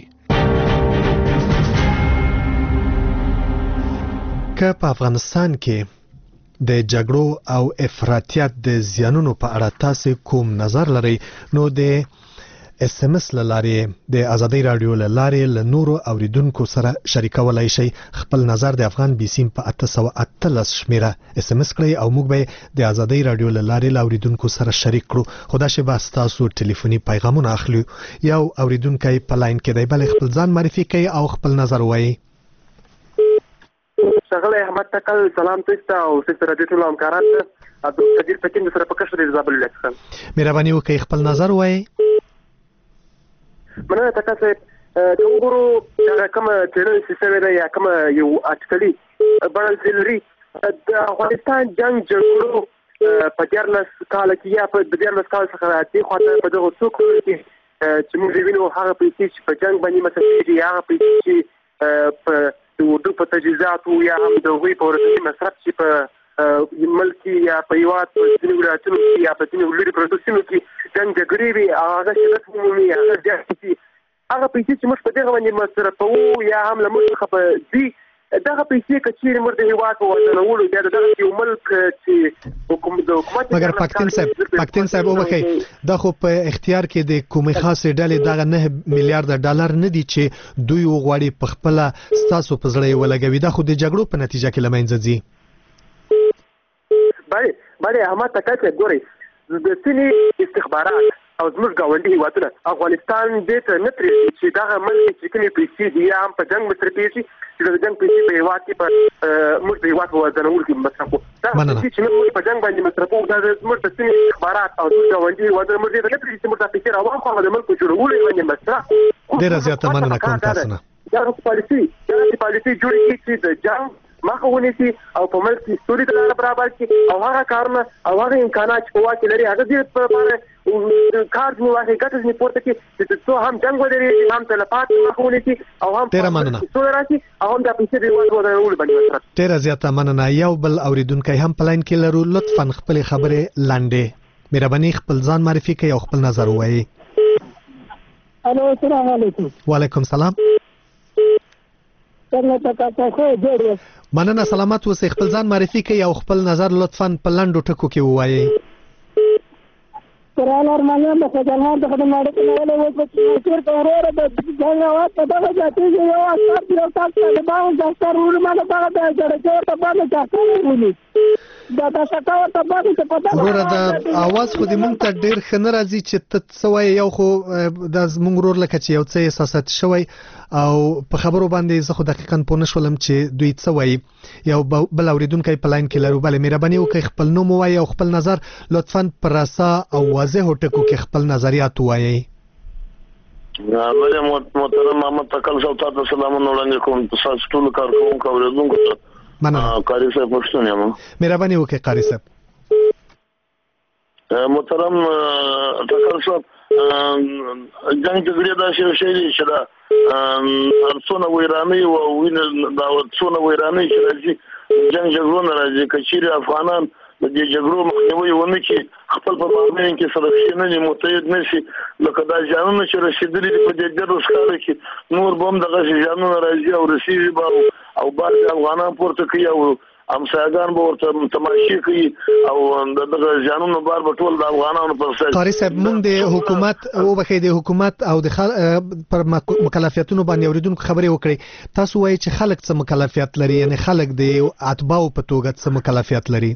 که په افغانستان کې د جګړو او افراطیت د زیانونو په اړه تاسو کوم نظر لرئ نو د SMS لارې د ازادي رادیو لارې له نورو اوریدونکو سره شریکولای شئ. خپل نظر د افغان بیسیم په 813 شمیره SMS کړئ او موږ به د ازادي رادیو لارې له اوریدونکو سره شریک کړو. خدا شي به تاسو ټلیفوني پیغامونه اخلو. یو اوریدونکو په لاین کې دی، بل خپل ځان معرفي کوي او خپل نظر وایي. څنګه احمد تکل سلام تاسو او ستاسو رادیو ټول همکاران عبد القدیر پکین سره په کښ د زابل لکه مهرباني وکړئ خپل نظر وایي. مننه تاسو ته وګورو چې کوم چینل سیستم دی یا کوم یو اټکلي بلنسلري د افغانستان جګړو په 14 کال کې یا په 14 کال څخه راځي خو په دغه څو کلونو کې چې موږ وینو هغه پیسې چې په جنگ باندې مصرف دي، هغه پیسې چې په اردو په تجهیزاتو یا هم د وی په ورته مصرف چې په ملکی یا په یوات په ځینو ولایتونو کې یا په ځینو لوی پروتستانو کې جنگ جګړې وي هغه شرط مومي هغه ځکه هغه پیسې چې موږ په دغه باندې مصرفو یا هم له موږ څخه په دي دغه پیسې کچېرې موږ د هیواد په وطنولو یا دغه یو ملک چې حکومت مګر پاکستان صاحب وبخښئ دا خو په اختیار کې د کومې خاصې ډلې دغه 9 میلیارډ ډالر نه دي چې دوی وغواړي په خپل ستاسو په زړه ولګوي. دا خو د جګړو په نتیجه کې لمنځه ځي. باندې احمد تکل ګوري د سینې استخبارات او زموږ ګاونډي هیوادونه افغانستان دې ته نه پرېږدي چې دغه ملک چې کومې پیسې دي یا هم په جنګ مصرفېږي چې د جنګ پیسې په هیواد کې په موږ د هیواد په وزنولو کې مصرفو. دا پیسې چې موږ په جنگ باندې مصرفو دا زموږ د سینې استخبارات او زموږ ګاونډي هیوادونه موږ دې ته نه پرېږدي چې موږ دا پیسې راواخلو او د ملک په جوړولو باندې مصرف. ډېره زیاته مننه کوم تاسو نه. دا پالیسي جوړېږي چې د جنګ مخه ونیسي او په ملک کې سولې ته لاره برابر کړي او هغه کارونه او هغه امکانات چې په واک کې لري هغه دې په اړه کار جوړ واخلي ګټه ځنې پورته کړي چې څو هم جنګ ودرېږي هم تلفات مخه ونیسي او هم سوله راشي او هم د پیسې د هیواد ودرولو باندې مصرف. ډېره زیاته مننه. یو بل اوریدونکی هم په لاین کې لرو. لطفا خپل خبرې لاندې مهرباني خپل ځان معرفي کړئ او خپل نظر ووایئ. الو السلام علیکم. وعلیکم السلام. مننه سلامت اوسئ. خپل ځان معرفي کړئ او خپل نظر لطفا په لنډو ټکو کې ووایئ. قرآن ارمانیان د خدمات د خدماتو په اړه وایي چې چیر په وروره د ځنګاوات په دغه ځاتې یو اثر یو تاسو د باندې ځکه ورمانه په دغه ځړکه ته باندې تاسو ونی دا تاسو ته باندې په دغه وروره د اواز خو دې مونږ ته ډېر خنه راځي چې تاسو یو خو د مونږ ورور لکه چې یو څه احساسات شوی او په خبرو باندې زه خو دقیقاً پوه نشولم چې دوی څه وایي. یو بل اوریدونکی په لاین کې لرو. بله مهرباني وکړئ خپل نوم ووایئ او خپل نظر لطفاً په راسا او واضحو ټکو کې خپل نظریات ووایئ. بله محترم محمد تکل صاحب تاسو سلامونه وړاندې کوم. تاسو ټول کارکوونکو اوریدونکو ته مننه. قاری صاحب پښتون یم. مهرباني وکړئ قاری صاحب. محترم تکل صاحب جنگ جګړې دا شی دی چې دا څونه ویرانۍ او وینه دا څونه ویرانۍ چې راځي جنگ جګړو راځي کچېرې افغانان د دې جګړو مخنیوي ونه کړي خپل په مابین کې سره نه متحد نشي لکه دا ځانونه چې رسیدلي په دې ډېر ښکار کې نور بم دغه ځانونه راځي او رسیږي او بعض افغانان پورته کوي همسایګان به ورته تماشې کوي او دغه ځانونو بار به ټول د افغانانو پر سر. قاری صاحب موږ د حکومت او بخې د حکومت او د پر مکلفیتونو باندې اوریدونکو خبرې وکړي. تاسو وایي چې خلک څه مکلفیت لري، یعنی خلک د اتباعو په توګه څه مکلفیت لري؟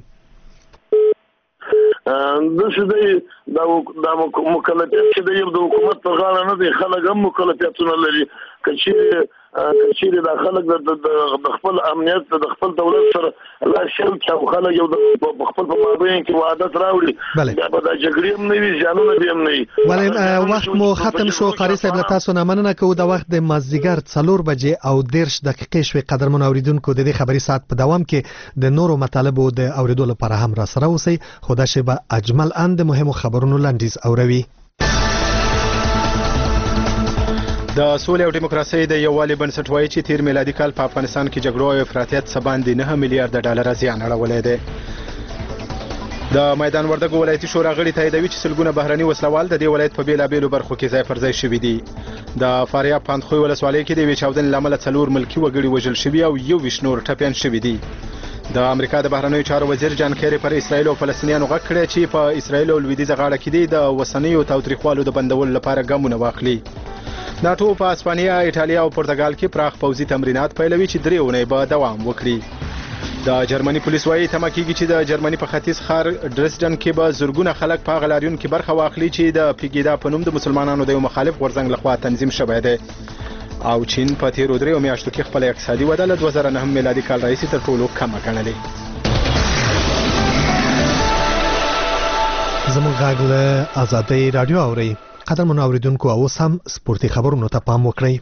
د څه د مکلفیت چې د حکومت په غاړه نه دی، خلک هم مکلفیتونه لري. کچېرې د خلک د خپل امنیت د خپل دولت سره لا شل چې خلک یو د خپل په مابین کې وعدت راوړي، بیا به د جګړې هم نه وي، ځانونه به هم نه وي. ولې وخت مو ختم شو قاری صاحب، له تاسو نه مننه کوو. د وخت د مازدیګر 4 بجې او 13 دقیقې شوې. قدرمن اوریدونکو، د دې خبري ساعت په دوام کې د نورو مطالبو د اوریدو لپاره هم را سره اوسئ. خدا شبه اجمل اند مهمو خبرونو لنډیز اوروي. د سولې او دیموکراسۍ د یووالي بنسټ وایي چې تیر میلادي کال په افغانستان کې جګړو او افراطیت څخه باندې 9 میلیارډ ډالر زیان اړولی دی. د میدان وردګو ولایتي شورا غړي تاییدوي چې سلګونه بهرني وسلوال د دې ولایت په بیلابېلو برخو کې ځای پر ځای شوي دي. د فاریاب پاندخوی ولسوالۍ کې د یوې چاودنې له امله 4 ملکي وګړي وژل شوي او 21 نور ټپیان شوي دي. د امریکا د بهرنیو چارو وزیر جان کیری پر اسرایل او فلسطینیانو غږ کړی چې په اسرایل او لویدیځه غاړه کې د وسنیو تاوتریخوالو د بندولو لپاره ګامونه واخلي. ناتو په اسپانیا، ایټالیا او پرتګال کې پراخ پوځي تمرینات پیلوي چې 3 اونۍ به دوام وکړي. د جرمني پولیس وايي تمه کېږي چې د جرمني په ختیځ ښار ډرسډن کې به زرګونه خلک په هغه لاریون کې برخه واخلي چې د پیګیدا په نوم د مسلمانانو د یو مخالف غورځنګ لخوا تنظیم شوی دی. او چین په تیرو 3 میاشتو کې خپل اقتصادي وده له 2009 میلادي کال راهیسې تر ټولو کمه ګڼلې. زموږ غږ له آزادۍ رادیو اوري. قدرمن اوریدونکو، اوس هم سپورتي خبرونو ته پام وکړئ.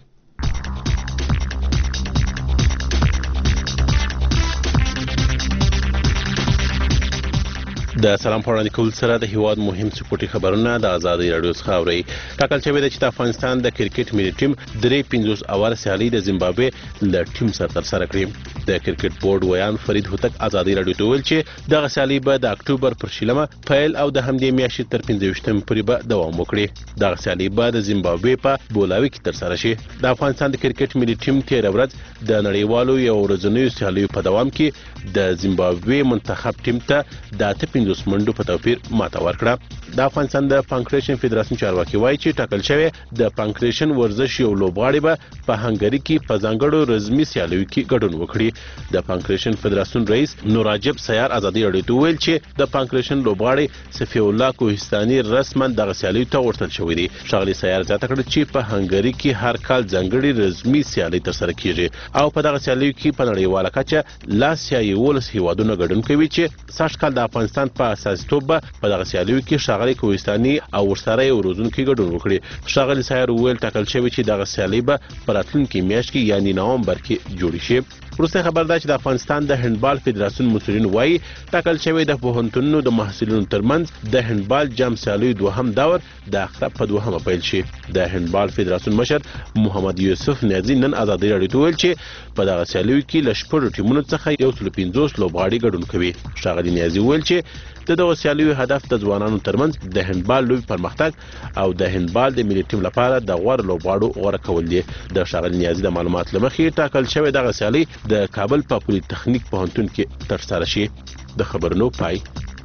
د سلام پوراندي کول سره د هیواد مهم سپورتي خبرونه د آزادۍ رادیو څخه اوري. ټاکل شوی دی چې د افغانستان د کرکټ ملي ټیم 53 اوله سیالي د زیمبابوې له ټیم سره ترسره کړې. د کرکټ بورډ ویان فرید هوتک آزادۍ رادیو ته ویل چې دغه سیالي به د اکتوبر پر 16 پیل او د همدې میاشتې تر 15 پورې به دوام وکړي. دغه سیالي به د زیمبابوې په بولاوي کې ترسره شي. د افغانستان د کرکټ ملي ټیم تیر ورځ د نړیوالو یو ورځنیو سیالیو په دوام کې د زیمبابوې منتخب ټیم ته د 15 منډو په توپیر ماته ورکړه. د افغانستان د پانکریشن فدراسیون چارواکي وایي چې ټاکل شوی د پانکریشن ورزش یو لوبغاړی به په هنګری کې په ځانګړو رزمي سیالیو کې ګډون وکړي. د پانکریشن فدراسیون رئیس نوراجب سیار آزادۍ رادیو ته ویل چې د پانکریشن لوبغاړی صفی الله کوهستاني رسما دغه سیالیو ته ورتل شوی دی. ښاغلي سیار زیاته کړه چې په هنګری کې هر کال ځانګړي رزمي سیالي ترسره کیږي او په دغه سیالیو کې په نړیواله کچه لاس یا 11 هیوادونه ګډون کوي چې سږ کال د افغانستان په اساسیتوب په دغه سیالیو کې ښاغلي کوهستاني او ورسره یو روزونکي ګډون وکړي. ښاغلي سیار ویل ټاکل شوی چې دغه سیالي به په راتلونکي میاشت کې یعنی نومبر کې جوړ شي. وروسته خبر ده چې د افغانستان د هندبال فدراسیون مسؤلین وایي ټاکل شوی د پوهنتونونو د محصلینو ترمنځ د هندبال جام سیالیو دوهم دور د اختر په 2 پیل شي. د هندبال فدراسیون مشر محمد یوسف نیازی نن آزادۍ رادیو ته ویل چې په دغه سیالیو کې له 10 ټیمونو څخه 115 لوبغاړي ګډون کوي. ښاغلي نیازی ویل چې د دغه سیالیو هدف د ځوانانو ترمنځ د هندبال لوبې پرمختګ او د هندبال د ملي ټیم لپاره د غوړ لوبغاړو غوړه کول دي. د ښاغلي نیازی د معلومات لمخې ټاکل شوی دغه سیالي د کابل په پولی تخنیک پوهنتون کې ترسره شي. د خبرونو پای.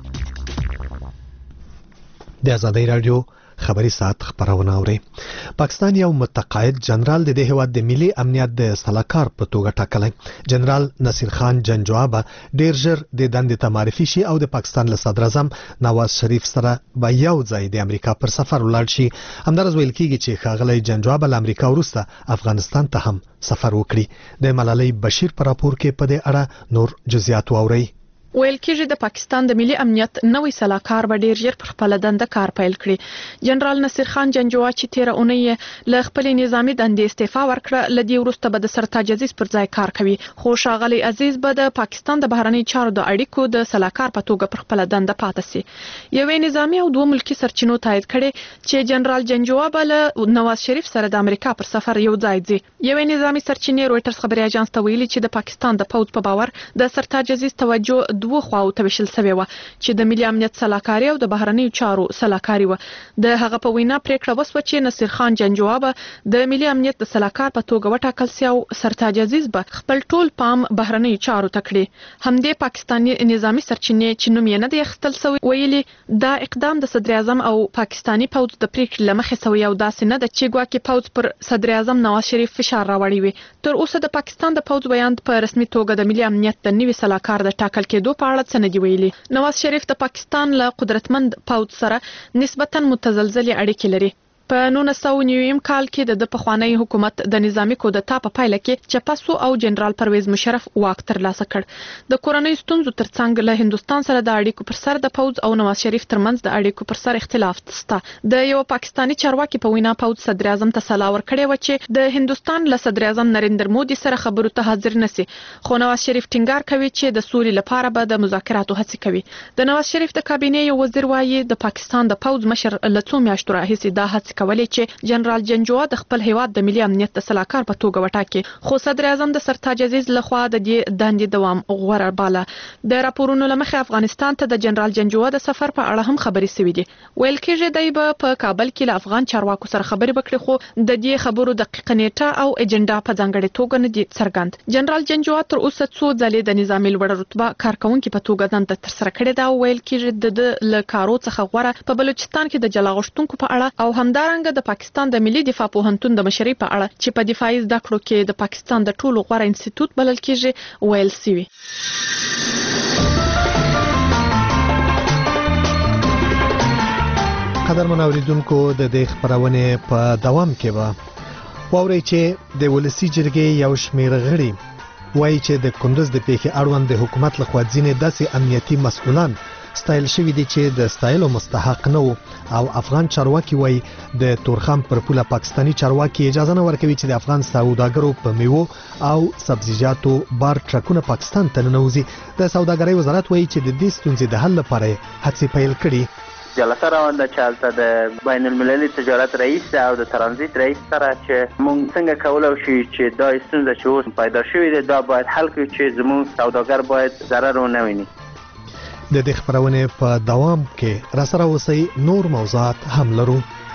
د آزادۍ رادیو خبري ساعت خبرونه اوري. پاکستان یو متقاعد جنرال د هیواد د ملي امنیت د سلاکار په توګه ټاکلی. جنرال نصیر خان جنجوعه به ډیر ژر د دندې ته معرفي شي او د پاکستان له صدر اعظم نواز شریف سره به یو ځای د امریکا پر سفر ولاړ شي. همدارس ویل کیږي چې ښاغلی جنجوعه به له امریکا وروسته افغانستان ته هم سفر وکړي. د ملالۍ بشیر په راپور کې په دې اړه نور جزئیات واورئ. ویل کېږي د پاکستان د ملي امنیت نوې سلاکار به ډیر ژر پر خپل دنده کار پیل کړي. جنرال نصیر خان جنجوعه چې 13 اونۍ له خپل نظامی دندې استعفا ورکړه، لدی وروسته به د سرتاج عزیز پر ځای کار کوي. خو ښاغلی عزیز به د پاکستان د بهرنی چارو د اړیکو د سلاکار په توګه پر خپل دنده پاتې شي. یوې نظامی او 2 ملکی سرچینو تایید کړي چې جنرال جنجوعه به له نواز شریف سره د امریکا پر سفر یو ځای ځي. یوې نظامی سرچینې رويټرز خبري اژانس ته ویلي چې د پاکستان د پوز په باور د سرتاج عزیز توجه دوه خواو ته ویشل شوی و چې د ملي امنیت سلاکاري او د بهرنیو چارو سلاکاري و. د هغه په وینا پریکړه وسوه چې نصیر خان جنجواب د ملي امنیت د سلاکار په توګه وټاکل شي او سرتاج عزیز به خپل ټول پام بهرنیو چارو ته کړي. همدې پاکستاني نظامی سرچینې چې نوم یې نه دی اخیستل شوی ویلي دا اقدام د صدر اعظم او پاکستاني پوځ د پریکړې لمخې شوی او داسې نه ده چې ګواکې پوځ پر صدر اعظم نواز شریف فشار راوړی وي. تر اوسه د پاکستان د پوځ بیان په رسمي توګه د ملي امنیت د نوي سلاکار د ټاکل کېدو په اړه څه نه دی ویلي. نواز شریف د پاکستان له قدرتمند پوځ سره نسبتاً متزلزلې اړیکې لري. په 1990 کال کې د پخوانی حکومت د نظامی کودتا په پایله کې چپاسو او جنرال پرویز مشرف واک ترلاسه کړ. د کورنۍ ستونزو ترڅنګ له هندستان سره د اړیکو پر سر د پوځ او نواز شریف ترمنځ د اړیکو پر سر اختلاف شته. د یو پاکستانی چارواکي په وینا پوځ صدر اعظم ته سلا ورکړې و چې د هندستان له صدر اعظم نریندر مودي سره خبرو ته حاضر نشي، خو نواز شریف ټینګار کوي چې د سولې لپاره به د مذاکراتو هڅې کوي. د نواز شریف د کابینې یو وزیر وایي د پاکستان د پوځ مشر له څو میاشتو راهیسې دا هڅې کولې چې جنرال جنجوا د خپل هیواد د ملي امنیت د سلاکار په توګه وټاکي، خو صدر اعظم د سرتاج عزیز لخوا د دې دندې دوام غوره باله. د راپورونو لمخې افغانستان ته د جنرال جنجوا د سفر په اړه هم خبرې شوې دي. ویل کېږي دی به په کابل کې له افغان چارواکو سره خبرې وکړي، خو د دې خبرو دقیقه نیټه او اجنډا په ځانګړې توګه نه دي څرګند. جنرال جنجوا تر اوسه څو ځلې د نظامي لوړه رتبه کارکونکي په توګه دنده ترسره کړې ده او ویل کېږي د له کارو څخه غوره په بلوچستان کې د جلا غوښتونکو په اړه او همدارنګه د پاکستان د ملي دفاع پوهنتون د مشرۍ په اړه چې په دفاعي زده کړو کې د پاکستان د ټولو غوره انسټیټیوټ بلل کېږي ویل شوي. قدرمن اوریدونکو د دې خبرونه په دوام کې به واورئ چې د ولسی جرګې یو شمېر غړي وایي چې د کندوز د پیښې اړوند د حکومت لخوا ځینې داسې امنیتي مسؤلان ستایل شوی دي چې د ستایلو مستحق نه وو او افغان چارواکي وایي د تورخم پر پوله پاکستانی چارواکي اجازه نه ورکوي چې د افغان سوداګرو په میوو او سبزیجاتو بار ټرکونه پاکستان ته ننوځي. د سوداګرۍ وزارت وایي چې د دې ستونزې د حل لپاره هڅې پیل کړي. جلسه روان ده چې هلته د بین المللي تجارت رئیس او د ترانزیت رئیس سره چې موږ څنګه کولی شو چې دا ستونزه چې اوس پیدا شوې ده دا باید حل کړو چې زموږ سوداګر باید ضرر ونه ویني. د دې خبرونه په دوام کې را سره اوسئ، نور موضوعات هم لرو.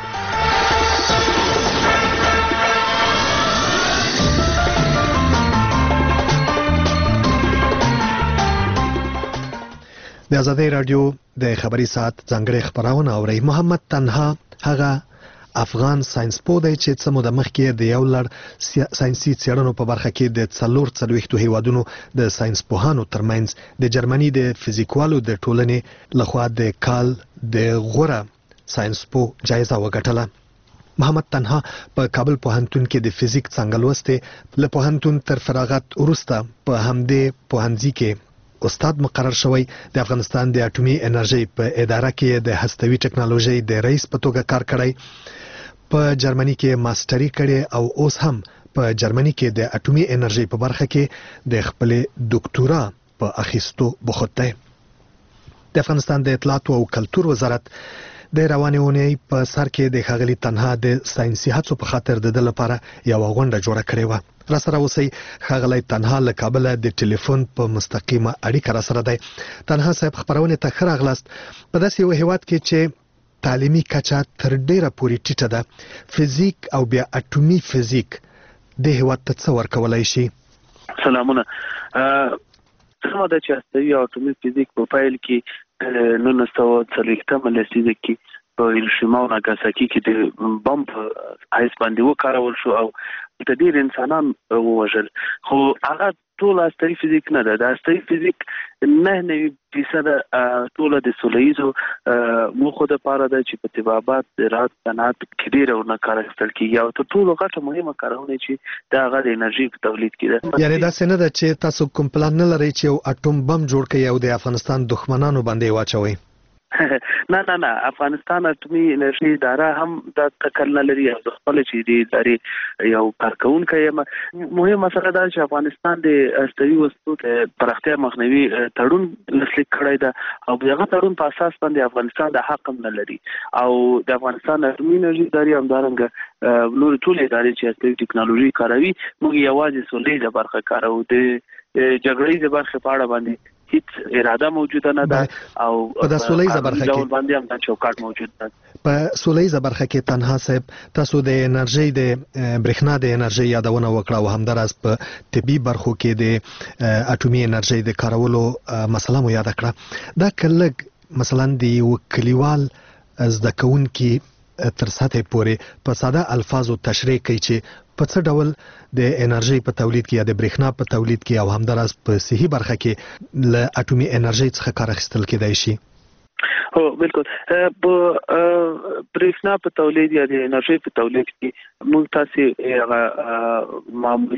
د آزادۍ رادیو د خبري ساعت ځانګړي خبرونه اوري. محمد تنها هغه افغان ساينس پوه دی چې څه موده مخکې د یو لړ ساينسي څېړنو په برخه کې د 44 هیوادونو د ساينس پوهانو ترمنځ د جرمني د فزیکوالو د ټولنې لخوا د کال د غوره ساينس پوه جایزه وګټله. محمد تنها په کابل پوهنتون کې د فزیک څنګه لوسته له پوهنتون تر فراغت وروسته په همدې پوهنځي کې استاد مقرر شوی. د افغانستان د اټومي انرژي په اداره کې د هستوي ټکنالوژي د رئیس په توګه کار کړی. په جرمني کې ماستری کړي او اوس هم په جرمني کې د اټومي انرژي په برخه کې د خپل ډاکټورا په اخیستو بوخت دی. د افغانستان د اطلاعات او کلتور وزارت د روانې اونۍ په سر کې د ښاغلي تنها د ساينسي هڅو په خاطر د لپاره یو غونډه جوړه کړې و. را سره اوسئ، ښاغلی تنها له کابل د ټلیفون په مستقیمه اړیکه را سره دی. تنها صاحب خبرونه ته ښه راغلاست. په داسې یو هیواد کې چې تعلیمي کچه تر ډیره پورې ټیټه ده، فزیک او بیا اټومي فزیک د هیواد ته څه ورکولای شي؟ سلامونه. سمه ده چې هستوي او اټومي فزیک په پیل کې 1940 لسیزه کې په هیروشیما او ناګاساکي کې د بم په حیث باندې وکارول شو او د ډیر انسانان ووژل. خو هغه ټول هستوي فزیک نه ده. د هستوي فزیک 99% ټول د سولهییزو موخو لپاره ده چې په طبابت، زراعت، صنعت کې ډیر ورنه کار اخیستل کیږي او تر ټولو غټه مهمه کارونه چې د هغه د انرژي په تولید کې ده. یعنی دا څه نه ده چې تاسو کوم پلان نه لرئ چې یو اټوم بم جوړ کړئ او د افغانستان دښمنانو باندې واچوئ؟ نه افغانستان اټومي انرژي اداره هم د تکل نه لري او د خپل چې د ادارې یو کارکونکو یم. مهم مسله دا چې افغانستان د هستوي وسلو ته پراختیا مخنیوي تړون لاسلیک کړی ده او دغه تړون په اساس باندې افغانستان د حق نه لري او د افغانستان اټومي انرژي ادارې همدارنګه نور ټول ادارې چې هستوي ټکنالوژي کاروي موږ یوازې سولې د برخه کارو. د جګړې د برخه په اړه باندې هیڅ اراده موجوده نه ده او په د سولهیزه برخه کې باندې هم د چوکاټ موجود ده. په سولهیزه برخه کې تنها صاحب تاسو د انرژي د برېښنا د انرژي یادونه وکړه او همدارس په طبي برخو کې د اټومي انرژي د کارولو مسله مو یاد کړه. دا کله مثلا د یو کلیوال زده کوونکي تر سطح پورې په ساده الفاظو تشریح کوي چې په څه ډول د انرژي په تولید کې یا د برېښنا په تولید کې او همدارس په صحي برخه کې له اټومي انرژي څخه کار اخیستل کېدای شي. هو بالکل په برېښنا په تولید یا د انرژي په تولید کې موږ تاسو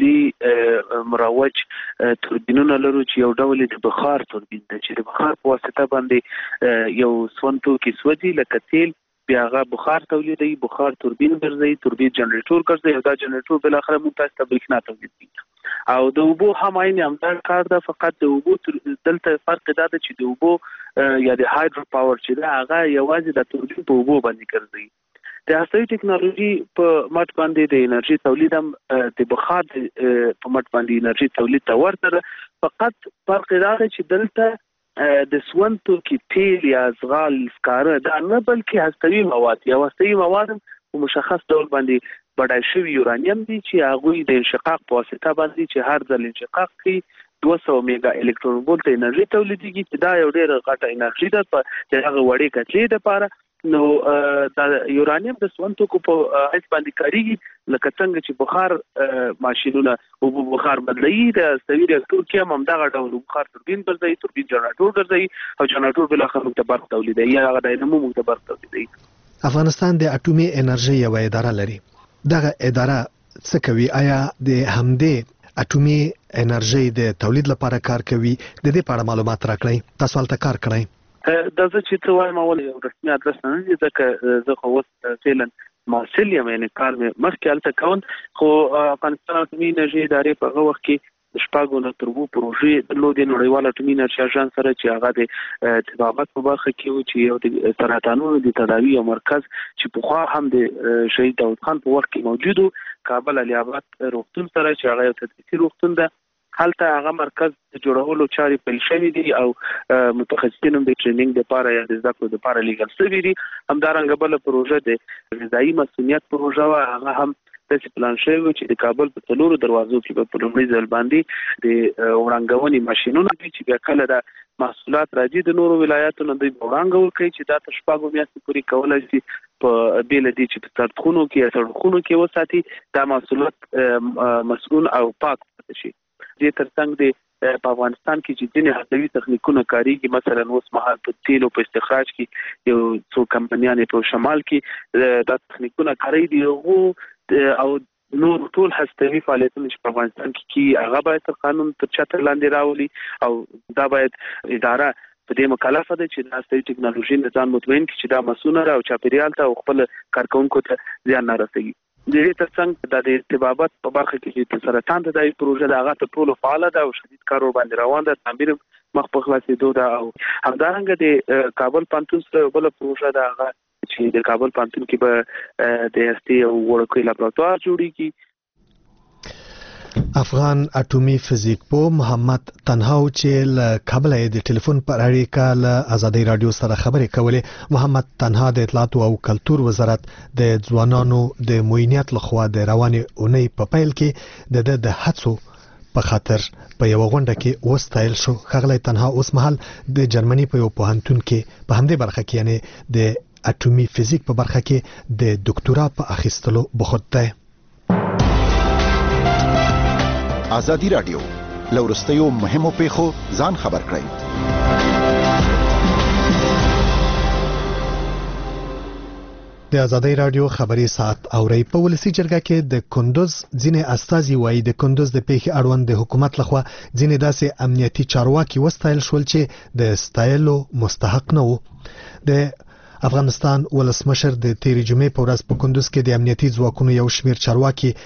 معمولی مروج توربینونه لرو چې یو ډول د بخار توربین دی چې د بخار په واسطه باندې یو سونتو کې سودي لکه تیل بیا هغه بخار تولیدوي، بخار توربین ګرځي، توربین جنریټور ګرځي او دا جنریټور بل اخر موږ تاسو ته برېښنا تولیدوي. او د اوبو هم عین همدا کار ده، فقط د اوبو دلته فرق دا ده چې د اوبو یا د هایدرو پاور چې دا هغه یوازې د توربین په اوبو باندې ګرځي. د هستوي ټکنالوژي په مټ باندې د انرژي تولید هم د بخار په مټ باندې انرژي تولید ته ورته، فقط فرق دا ده چې دلته د سونتو کې تیل یا ازغال سکاره دا نه بلکې هستوي مواد یا هستوي مواد په مشخص ډول باندې بډای شوی یورانیم دي چې هغه د انشقاق په واسطه باندې چې هر ځل انشقاق کوي 200 میگا الکترون وولت انرژي تولیدېږي چې دا یو ډېر غټه انرژي ده په هغه وړې کتلې لپاره. نو دا یورانیم د سونتو کو په هیڅ باندې کاریږي لکه څنګه چې بخار ماشینونه او بخار بدلوي د هستوي ریاکټور کې هم دغه ډول بخار توربین ګرځي، توربین جنریټور ګرځي او جنریټور بل اخر مختبر تولیدوي یا هغه داینامو مختبر تولیدوي. افغانستان د اټومي انرژي یو اداره لري. دغه اداره څه کوي؟ آیا د همدې اټومي انرژي د تولید لپاره کار کوي؟ د دې په اړه معلومات راکړئ. تاسو هلته کار کړئ؟ دا زه چې ته وایم اول یو رسمي ادرس نه دی ځکه زه خو اوس فعلا محصل یم، یعنی کار مې مخکې هلته کوم، خو افغانستان اټومي انرژي ادارې په هغه وخت کې شپږو نه تر اووه پروژې درلودې نړیوال اټومي انرژي اژانس سره چې هغه د طبابت په برخه کې و چې یو د سرطانونو د تداوي او مرکز چې پخوا هم د شهید داود خان په وخت کې موجود و، کابل علي آباد روغتون سره چې هغه یو تدریسي روغتون ده، هلته هغه مرکز جوړولو چارې پیل شوې دي او متخصصین هم د ټریننګ لپاره یا د زده کړو لپاره لیږل شوي دي. همدارنګه بله پروژه د غذایي مسؤلیت پروژه وه، هغه هم داسې پلان شوی و چې د کابل په څلورو دروازو کې به په لومړي ځل باندې د وړاندونې ماشینونه دي چې بیا کله د محصولات راځي د نورو ولایاتو نه دوی به وړاندې ورکوي چې دا تر شپږو میاشتو پورې کولی شي په بېله دې چې په سړکونو کې یا سړکونو کې وساتي دا محصولات مسؤل او پاک پاتې شي. دې ترڅنګ د په افغانستان کې چې ځینې هستوي تخنیکونه کاریږي، مثلا اوس مهال په تیلو په استخراج کې یو څو کمپنیانې په شمال کې دا تخنیکونه کاری دي او نور ټول هستوي فعالیتونه چې په افغانستان کې هغه باید تر قانون تر چتر لاندې راولي او دا باید اداره په دې مکلفه ده چې د هستوي ټکنالوژي نه ځان مطمئن کړي چې دا مسؤل او چاپیریال ته او خپل کارکونکو ته زیان نه رسوي. د دې ترڅنګ د طبابت په برخه کې چې سرطان د پروژه د هغه ته ټولو فعاله ده او شدید کار باندې روان ده، تعمیر مخ په خلاصېدو ده. او همدارنګه د کابل پانتون سره بل پروژه ده هغه چې د کابل پانتون کې به د هستي او وړوکی لابراتوار جوړیږي. افغان اټومي فزیک پو محمد تنهاو چې له کابل د ټلیفون پر اړیکه له آزادۍ رادیو سره خبرې کولې. محمد تنها د اطلاعات او کلتور وزارت د ځوانانو د معینیت لخوا د روانې اونۍ په پیل کې د هڅو په خاطر په یو غونډه کې وستایل شو. خغلی تنها اوس مهال د جرمني په یو پوهنتون کې په همدې برخه کې یعنی د اټومي فزیک په برخه کې د ډاکټورا په اخیستلو بوخت دی. آزادی رادیو لورستیو مهمو پیښو ځان خبر کړئ. د آزادۍ رادیو خبري ساعت اوري په ولسی جرګه کې د کندوز ځینې استازي وایي د کندوز د پیښې اړوند د حکومت لخوا ځینې داسې امنیتي چارواکي وستایل شول چې د ستایلو مستحق نه وو. د افغانستان ولسمشر د تیرې جمعې په ورځ په کندوز کې د امنیتي ځواکونو یو شمېر چارواکي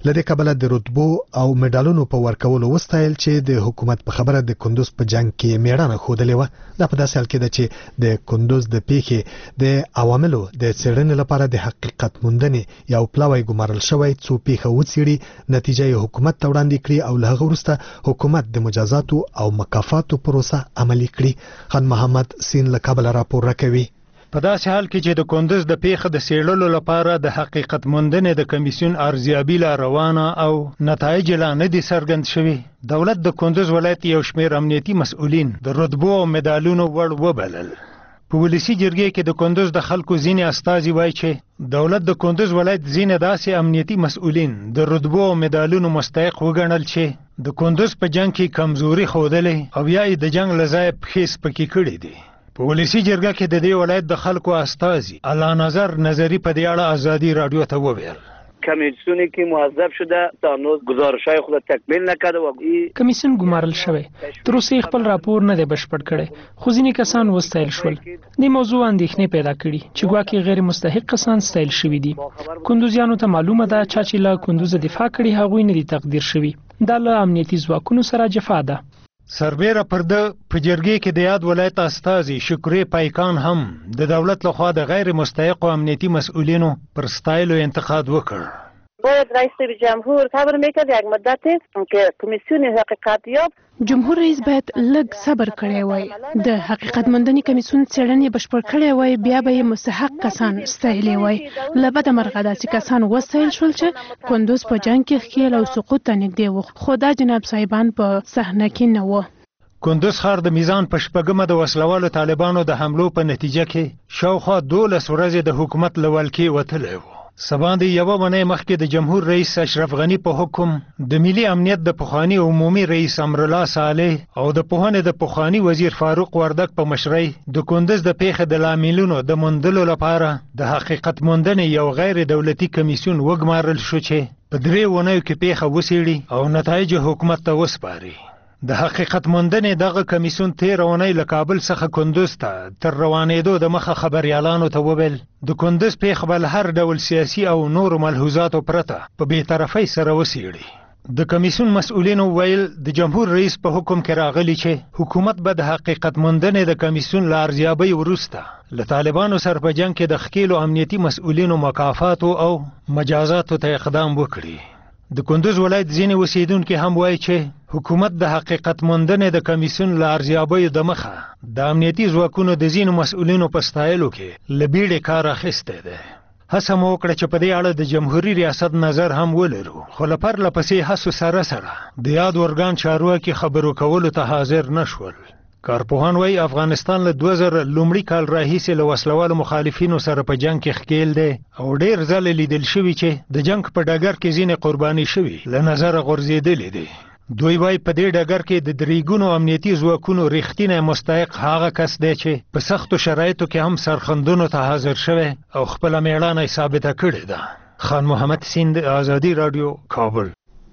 لدې کبله د رتبو او مډالونو په ورکولو وستایل چې د حکومت په خبره د کندوز په جنگ کې میړانه ښودلې و. دا په داسې حال کې ده چې د کندوز د پیښې د عواملو د څېړنې لپاره د حقیقت موندنې یو پلاوی ګمارل شوی څو پیښه وڅېړي، نتیجه یې حکومت ته وړاندې کړي او له هغه وروسته حکومت د مجازاتو او مکافاتو پروسه عملي کړي. خان محمد سین له کابل راپور راکوي. په داسې حال کې چې د کندوز د پیښې د څېړلو لپاره د حقیقت موندنې د کمیسیون ارزیابي لا روانه او نتایج لا نه دي څرګند شوي، دولت د کندوز ولایت یو شمېر امنیتي مسؤلین د رتبو او مډالونو وړ وبلل. په ولسي جرګې کې د کندوز د خلکو ځینې استازي وایي چې دولت د کندوز ولایت ځینې داسې امنیتي مسؤلین د رتبو او مډالونو مستحق وګڼل چې د کندوز په جنگ کې کمزوري ښودلې او یا یې د جنگ له ځایه پښې سپکې کړې دي. په ولسي جرګه کې د دې ولایت د خلکو استازي الله نظر نظری په دې اړه آزادی رادیو ته وویل کمیسیونی که موظف شده تا هنوز گزارش‌های خود تکمیل نکرده و کمیسیون ګمارل شوی تر اوسه خپل راپور نه دی بشپړ کړی، خو ځینې کسان وستایل شول. د موضوع اندېښنې پیدا کړي چې ګواکې غیر مستحق کسان ستایل شوي دي. کندوزیانو ته معلومه ده چې له کندوز دفاع کړي هغوی نه دي تقدیر شوي. دا له امنیتي ځواکونو سره جفا ده. سربیره پر د په جرګې کې د یاد ولایت استازي شکرې پایکان هم د دولت لخوا د غیر مستحقو امنیتي مسؤلینو پر ستایلو انتقاد وکړ. باید رئیس جمهور صبر میکرد یک مدت که کمیسیون حقیقت یاب جمهور رئیس باید لږ صبر کړی وای، د حقیقت موندنې کمیسیون څېړنې بشپړ کړی وای، بیا به مستحق کسان ستایلی وای. له بده مرغه داسې کسان وستایل شول چې کندوز په جنګ کې ښکیل او سقوط ته نږدې و، خو دا جناب صاحبان په صحنه کې نه و. کندوز ښار د میزان په شپږمه د وسلوالو طالبانو د حملو په نتیجه کې شاوخوا 12 ورځې د حکومت له ولکې وتلی و. سباندې یوه ونې مخکې د جمهور رئیس اشرف غنی په حکم د ملي امنیت د پخوانی عمومي رئیس امرالله صالح او د پوهنې د پخوانی وزیر فاروق وردک په مشرۍ د کندوز د پیښې د لاملونو د موندلو لپاره د حقیقت موندنې یو غیر دولتي کمیسیون وګمارل شو چې په 3 ونیو کې پیښه وڅېړي او نتایج حکومت ته وسپاري. د حقیقت موندنې دغه کمیسیون 13 اونۍ له کابل څخه کندوز ته تر روانېدو د مخه خبريالانو ته وویل د کندوز پیښه بل هر ډول سیاسي او نور ملحوظاتو پرته په بی‌طرفۍ سره وڅېړي. د کمیسیون مسؤلینو ویل د جمهور رئیس په حکم کې راغلی چې حکومت به د حقیقت موندنې د کمیسیون له ارزیابۍ وروسته له طالبانو سره په جنګ کې د ښکیلو امنیتي مسؤلینو مکافاتو او مجازاتو ته اقدام وکړي. د کندوز ولایت ځینې اوسیدونکي هم وایي چې حکومت د حقیقت موندنې د کمیسیون له ارزیابیو د مخه د امنیتي ځواکونو د ځینو مسؤلینو په ستایلو کې له بیړې کار اخیستی دی. هڅه مو وکړه چې په دې اړه د جمهوري ریاست نظر هم ولرو، خو له پرله پسې هڅو سره د یاد ارګان چارواکي خبرو کولو ته حاضر نه شول. کارپوهان وایي افغانستان له 2000 لومړي کال راهیسې له وسلوالو مخالفینو سره په جنگ کې ښکیل دی او ډېر ځله لیدل شوي چې د جنگ په ډګر کې ځینې قرباني شوي له نظره غورځېدلې دي. دوی وایي په دې ډګر کې د دریګونو امنیتي ځواکونو رښتینی مستحق هغه کس دی چې په سختو شرایطو کې هم سرخندونو ته حاضر شوی او خپله میړانه یې ثابته کړې ده. خان محمد سیند، آزادي رادیو، کابل.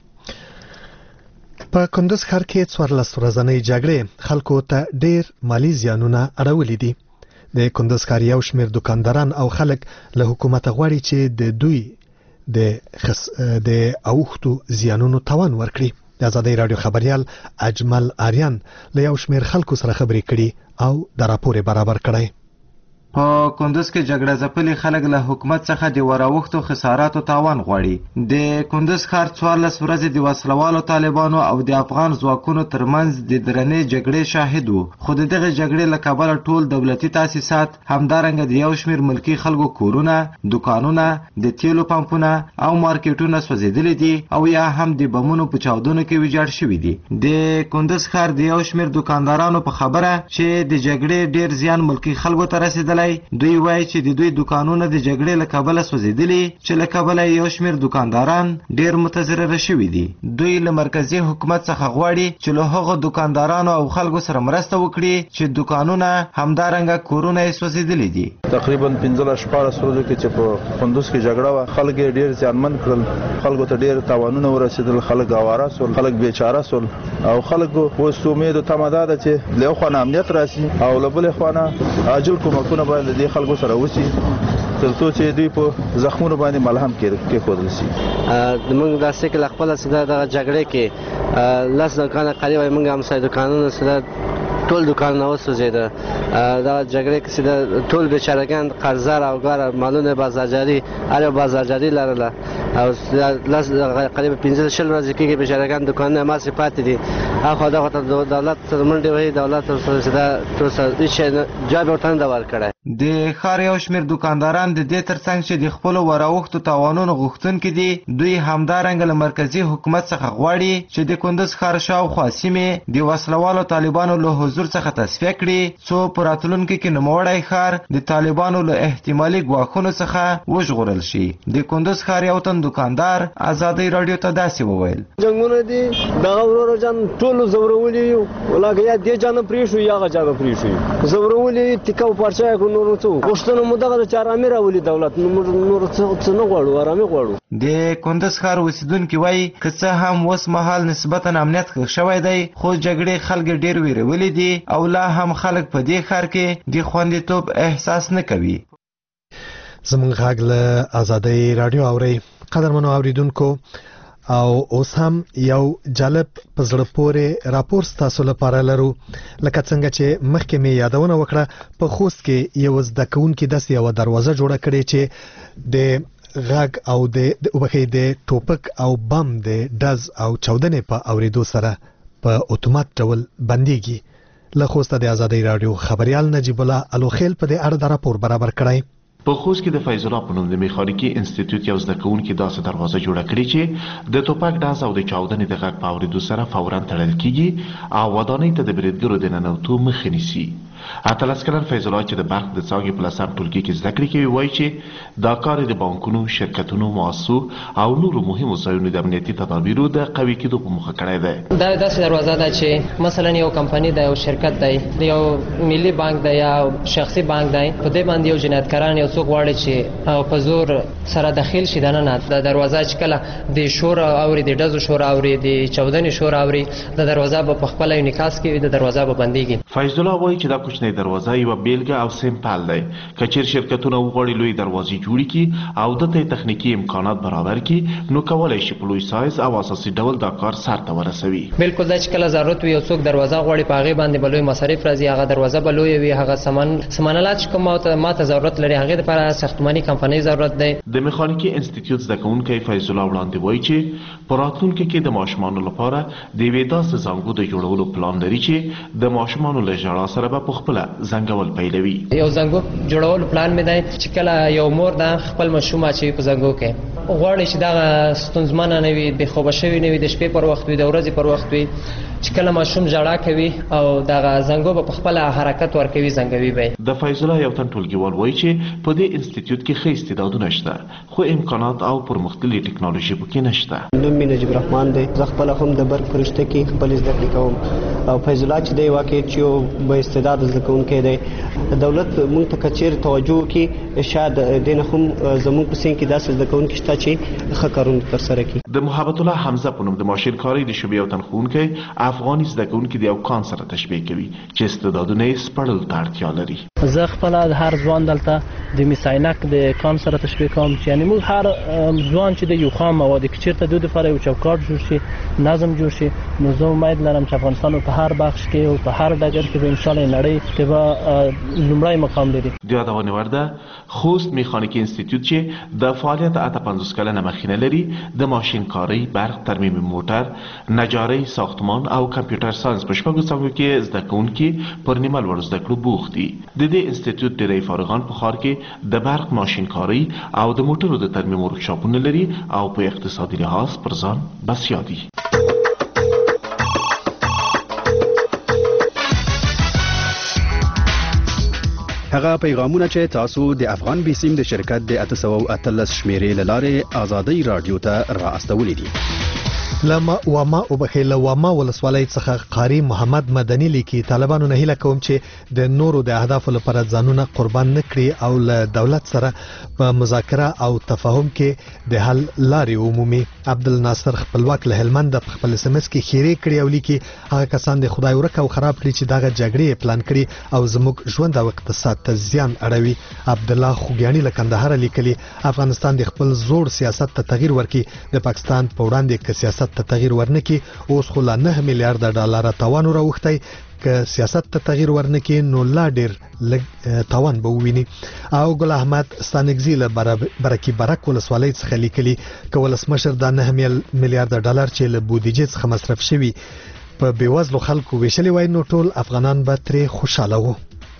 په کندوز ښار کې 14 ورځنۍ جګړې خلکو ته ډېر مالی زیانونه اړولي دي. د کندوز ښار یو شمېر دکانداران او خلک له حکومت غواړي چې د دوی د اوښتو زیانونو تاوان ورکړي. د آزادۍ رادیو خبريال اجمل آریان له یو شمېر خلکو سره خبرې کړي او د راپور برابر کړی. په کندوز کې جګړه ځپلي خلک له حکومت څخه د وراوښتو خساراتو تاوان غواړي. د کندوز ښار 14 ورځې د وسلوالو طالبانو او د افغان ځواکونو ترمنځ د درنې جګړې شاهد وو، خو د دغه جګړې له کبله ټول دولتي تاسیسات همدارنګه د یو شمېر ملکي خلکو کورونه، دکانونه، د تیلو پمپونه او مارکیټونه سوځېدلي دي او یا هم د بمونو په چاودنو کې ویجاړ شوي دي. د کندوز ښار د یو شمېر دکاندارانو په خبره چې د جګړې ډېر زیان ملکي خلکو ته رسېدلی، دوی وایي چې د دوی دکانونه د جګړې له کبله سوځېدلي چې له کبله یو شمېر دکانداران ډېر متضرره شوي دي. دوی له مرکزي حکومت څخه غواړي چې له هغو دکاندارانو او خلکو سره مرسته وکړي چې دکانونه همدارنګه کورونه یې سوځېدلي دي. تقریبا 15-16 ورځو کې چې په کندوز کې جګړه وه، خلک یې ډېر زیانمن کړل، خلکو ته ډېر تاوانونه ورسېدل، خلک اواره سول، خلک بیچاره سول او خلکو اوس امید او تمه دا ده چې له یو خوا نه امنیت راسي او له بلې خوا نه عاجل کومکونه باید د دې خلکو سره وشي ترڅو چې دوی په زخمونو باندې ملهم کې خودل شي. موږ د سکه خپل سره د جګړې کې لاس دکانه قریب موږ هم سره دکانونه سره ټول دکانونه وسوځیده. دا جګړې کې سره ټول بیچارهګان قرضدار او ګار مالونه بازارجاري اړ بازارجاري لرله او لاس قریب 15 ورځې کې بیچارهګان دکانونه ما سي پاتې دي. اخو دا دولت سره منډي وي دولت سره ټول هیڅ جواب ورته نه ورکړي. د ښار یو شمېر دکانداران د دې ترڅنګ چې د خپلو وراوښتو تاوانونو غوښتونکي دي دوی همدارنګه له مرکزي حکومت څخه غواړي چې د کندز ښار شاوخوا سیمې د وسلوالو طالبانو له حضور څخه تصفیه کړي څو په راتلونکي کې نوموړی ښار د طالبانو له احتمالي ګواښونو څخه وژغورل شي. د کندز ښار یو تن دکاندار ازادۍ راډیو ته داسې وویل: جنګونه دي دغه ورور جان ټول زورولي یو ولاګه یا دې جان پرې شو یا جان پرې شو زورولي تکو پرچا کو نور څو غوښتنه مو دغه چارامي راولي دولت نور څه نه غواړو آرامي غواړو. د کندز ښار اوسیدونکي وایي که څه هم اوس مهال نسبتا امنیت ښه شوی دی خو جګړې خلک ډېر ویرولي دي او لا هم خلک په دې ښار کې د خوندیتوب احساس نه کوي. زموږ غږ له ازادۍ راډیو اورئ. قدرمنو اوریدونکو او اوس هم یو جالب په زړه پورې راپور ستاسو لپاره لرو. لکه څنګه چې مخکې مې یادونه وکړه په خوست کې یو زده کوونکي داسې یو دروازه جوړه کړې چې د غږ او د ټوپک او بم د ډز او چاودنې په اوریدو سره په اتومات ډول بنديږي. له خوسته د ازادۍ راډیو خبريال نجیب الله الوخیل په دې اړه د راپور برابر کړی. په خوست کې د فیض الله په نوم د میخانیکي انسټیټیوټ یو زده کوونکي داسې دروازه جوړه کړې چې د ټوپک ډز او د چاودنې د غږ په اورېدو سره فورا تړل کیږي او ودانۍ ته د بریدګرو د ننوتو مخه نیسي. اتلس کلن فیض الله چې د برق د څانګې په لسم ټولګي کې زده کړې کوي وایي چې دا کار د بانکونو، شرکتونو، مؤسسو او نورو مهمو ځایونو د امنیتي تدابیرو د قوي کېدو په موخه کړی دی. دا داسې دروازه ده چې مثلا یو کمپنی دی، یو شرکت دی، یو ملي بانک دی یا شخصي بانک دی، په دې باندې یو جنایتکاران یو څوک غواړي چې په زور سره داخل شي دننه. د دروازه چې کله د شور اوري، د ډزو شور اوري، د چاودنې شور اوري، د دروازه په خپل انعکاس کې د دروازه به بنديږي. فیض الله وایي چې دا کوچنی دروازه یو بیلګه او سیمپل دی. کچیر شرکتونه وغواړي لوی دروازې جوړې کړي او دته تخنیکی امکانات برابر کړي نو کولای شي په لوی سایز او اساسي ډول دا کار سرته ورسوي. بالکل دا چې کله ضرورت وي یو څوک دروازه غواړي په هغه باندې بلوي مصارف راځي، هغه دروازه بلوي وي، هغه سامانالات چې کومه ماته ضرورت لري هغه لپاره ساختماني کمپنۍ ضرورت دی. د میخانیکي انسټیټیوټ زده کوونکی فیض الله وړاندې وایي چې په راتلونکي کې د ماشومانو لپاره د یوې داسې زنګو د جوړولو پلان لري چې د ماشومانو له ژړا سره به په خپله زنګول پیلوي. یو زنګو جوړولو پلان مې دی چې کله یو مور د خپل ماشوم اچوي په زنګو کې غواړي چې دا ستونزمنه نه وي، د خوب شوي نه وي، د شپې پر وخت وي، د ورځې پر وخت وي، چې کله ماشوم ژړا کوي او دا زنګو په خپل حرکت ورکوي زنګوي به. د فیض الله یو تن ټولګیوال وایي چې په دې انسټیټیوټ کې ښه استعدادونه شته خو امکانات او پرمختللې ټکنالوژي پکې نشته. نوم مې نجیب الرحمن دی. زه خپل هم د برق فرشته کې خپل زده کړې کوم او فیض الله چې دی واقع چې یو با استعداد زده کوونکی دی. دولت مونږ ته کچیر توجه وکړي شاید دین هم زموږ په سین کې داسې زده کوونکي شته چې ښه کارونه ترسره کړي. د محبت الله حمزه په نوم د ماشین کارۍ د شعبې یو تن ښوونکی افغاني زده کوونکي د یو کان سره تشبیه کوي چې استعدادونه یې سپړلو ته اړتیا لري. زه خپله هر ځوان دلته د میساینک د کان سره تشبیه کوم چې یعنې موږ هر ځوان چې د یو خام مواد کې چېرته د لپاره یو چوکاټ جوړ شي، نظم جوړ شي، نو زه امید لرم چې افغانستان په هر بخش کې او په هر ډګر کې به انشاءالله نړۍ کې به لومړی مقام لري. د یادونې وړ ده خوست میخانیکي انسټیټیوټ چې د فعالیت 58 کلنه مخینه لري د ماشین کارۍ، برق، ترمیم موټر، نجارۍ، ساختمان او کمپیوټر ساینس په شپږو څانګو کې زده کوونکي پر نیمه لوړ زده کړو بوخت دي. د دې انسټیټیوټ ډېری فارغان په ښار کې د برق، ماشین کارۍ او د موټرو د ترمیم ورکشاپونه لري او په اقتصادي لحاظ پر ځان بسیا دي. هغه پیغامونه چې تاسو د افغان بیسیم د شرکت د 813 شمیرې لاره آزادۍ رادیو ته را استولې دي. لما ولسوالۍ څخه قاری محمد مدني لیکي طالبانو نه هیله کوم چې د نورو د اهدافو لپاره ځانونه قربان نکړي او له دولت سره په مذاکره او تفاهم کې د حل لارې عمومي. عبدالناصر خپلواک له هلمند په خپل SMS کې خیره کړی او لیکي هغه کسان د خدای ورکه او خراب کړی چې دغه جګړې پلان کړي او زموږ ژوند او اقتصاد ته زیان اړوي. عبد الله خوګیانی له کندهار لیکلي افغانستان د خپل زوړ سیاست ته تغییر ورکړي. د پاکستان په وړاندې کې سیاست ته تغییر ورنکي اوس خو لا 9 میلیارډ ډالر تاوان راوختی که سیاست ته تغییر ورنکي نو لا ډیر تاوان به وویني. او ګل احمد ستانګزی له برکی برک ولسوالۍ څخه لیکلي که ولسمشر د 9 میلیارډ ډالر چې له بودیجې څخه مصرف شوي په بیوزلو خلکو ویشلي وای نو ټول افغانان به ترې خوشاله وو.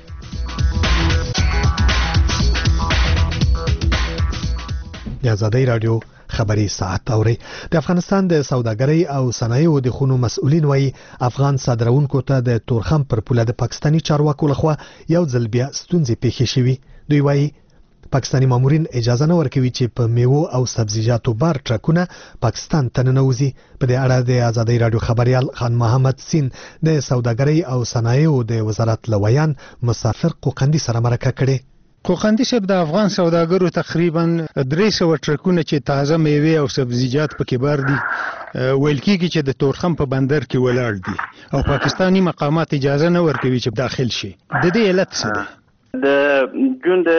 د آزادۍ رادیو خبری ساعت اوري. د افغانستان د سوداګرۍ او صنایعو د خونو مسؤلین وایي افغان صادرونکو ته د تورخم پر پوله د پاکستانی چارواکو لخوا یو ځل بیا ستونزې پیښې شوې. دوی وایي پاکستانی مامورین اجازه نه ورکوي چې په میوو او سبزیجاتو بار ټرکونه پاکستان ته ننوځي. په دې اړه د آزادۍ رادیو خبريال خان محمد سین د سوداګرۍ او صنایعو د وزارت لویان مسافر قوقندي سره مرکه کړې. قوقندي صاحب د افغان سوداګرو تقریبا 300 ټرکونه چې تازه میوه او سبزیجات پکې بار دي ویل کېږي چې د تورخم په بندر کې ولاړ دي او پاکستانی مقامات اجازه نه ورکوي چې داخل شي. د دې علت څه ده؟ د جون د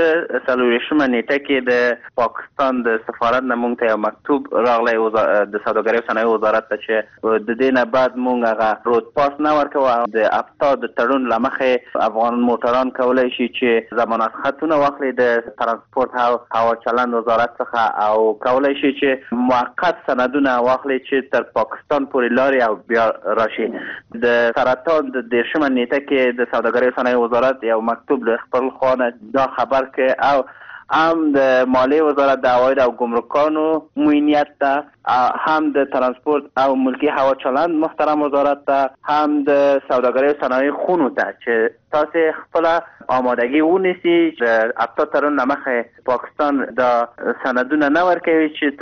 24 نیټه کې د پاکستان د سفارت نه مونږ ته یو مکتوب راغلی د سوداګرۍ او صنایعو وزارت ته چې د دې نه بعد مونږ هغه رود پاس نه ورکوو. د افتا د تړون له مخې افغان موټران کولی شي چې ضمانت خطونه واخلي د ترانسپورت او هوا چلند وزارت څخه او کولی شي چې موقت سندونه واخلي چې تر پاکستان پورې لارې او بیا راشي. د سرطان د 10 نیټه کې د سوداګرۍ او صنایعو وزارت یو مکتوب له خپل خانه دا خبر که او هم د مالیه وزارت د عواید او ګمرکانو موینیت ته هم د ترانسپورت او ملکی هوا چلند محترم وزارت ته هم د سوداګرۍ او صنایع خونو ته چې تاسو خپل آمادگی ونیسي د افتا تړون مخه پاکستان د سندونه نه ورکوي چې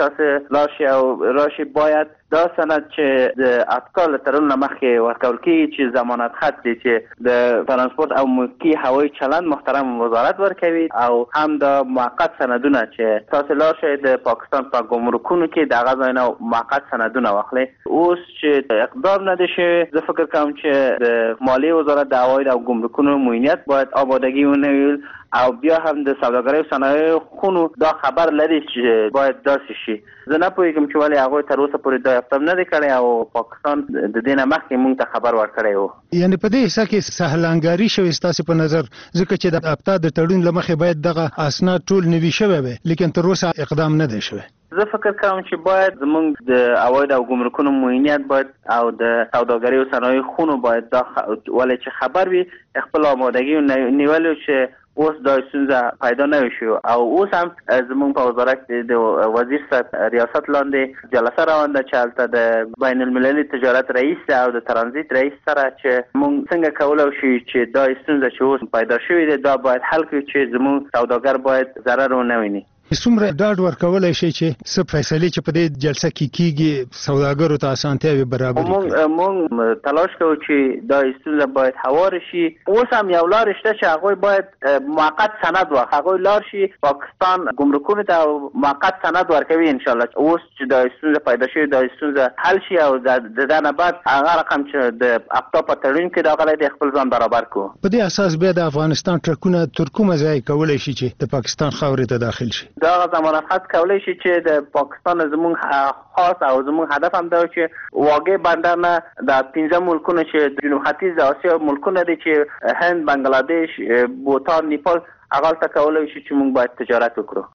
تاسو راشي باید دا سند چې د افتا تړون مخه ورکول کیږي چې ضمانت خط دي چې د ترانسپورت او ملکی هوایی چلند محترم وزارت ورکوي او هم د موقت سندونه چې تاسو لاشي د پاکستان په ګمرکونو کې د غزا نه موقت سندونه واخلي. اوس چې اقدام نه دي زه فکر کوم چې د مالیه وزارت د عواید او ګمرکونو موینیت باید آمادگی ونویل او بیا هم د سوداګرۍ او صنایعو خونو دا خبر لري چې باید داسې شي. زه نه پوهیږم چې ولې هغوی تر اوسه پورې دا اقدام نه دی کړی او پاکستان د دې نه مخکې موږ ته خبر ورکړی و. یعنې په دې حصه کې سهلانګاري شوې ستاسې په نظر ځکه چې د افتا د تړون له مخې باید دغه اسناد ټول نوي شوی وي لیکن تر اوسه اقدام نه دی شوی. زه فکر کوم چې باید زموږ د عواید او ګمرکونو موینیت باید او د سوداګرۍ او صنایعو خونو باید دا ولې چې خبر وي خپل آمادگی نیولو چې اوس دا ستونزه پیدا نه شي او اوس هم زموږ په وزارت د وزیر صاحب ریاست لاندې جلسه روانه ده چې هلته د بین المللي تجارت رئیس او د ترانزیت رئیس سره چې موږ څنګه کولی شو چې دا ستونزه چې اوس پیدا شوې ده دا باید حل کړو چې زموږ سوداګر باید ضرر ونه ویني. څومره ډاډ ورکولای شي چې څه فیصله چې په دې جلسه کې کیږي سوداګرو ته اسانتیاوي برابر کړي؟ موږ تلاش کوو چې دا ستونزه باید هوار شي. اوس هم یو لار شته چې هغوی باید موقت سند واخلي. هغوی لار شي پاکستان ګمرکونو ته موقت سند ورکوي ان شاء الله. اوس چې دا ستونزه پیدا شي دا ستونزه حل شي او د دې نه بعد هغه رقم چې د افتا په تړون کې داخله د خپل ځان برابر کو. په دې اساس بیا د افغانستان ټرکونه تر کومه ځای کولای شي چې د پاکستان خاورې ته داخل شي؟ دا ضمانت خط کولی شي چې د پاکستان زموږ خاص او زموږ هدف هم دا چې واګې بندر نه د 15 ملکونو چې د جنوب ختیځ د آسیا ملکونه دي چې هند، بنگلاديش، بوتان، نیپال هغه ته کولی شي چې موږ باید تجارت وکړو.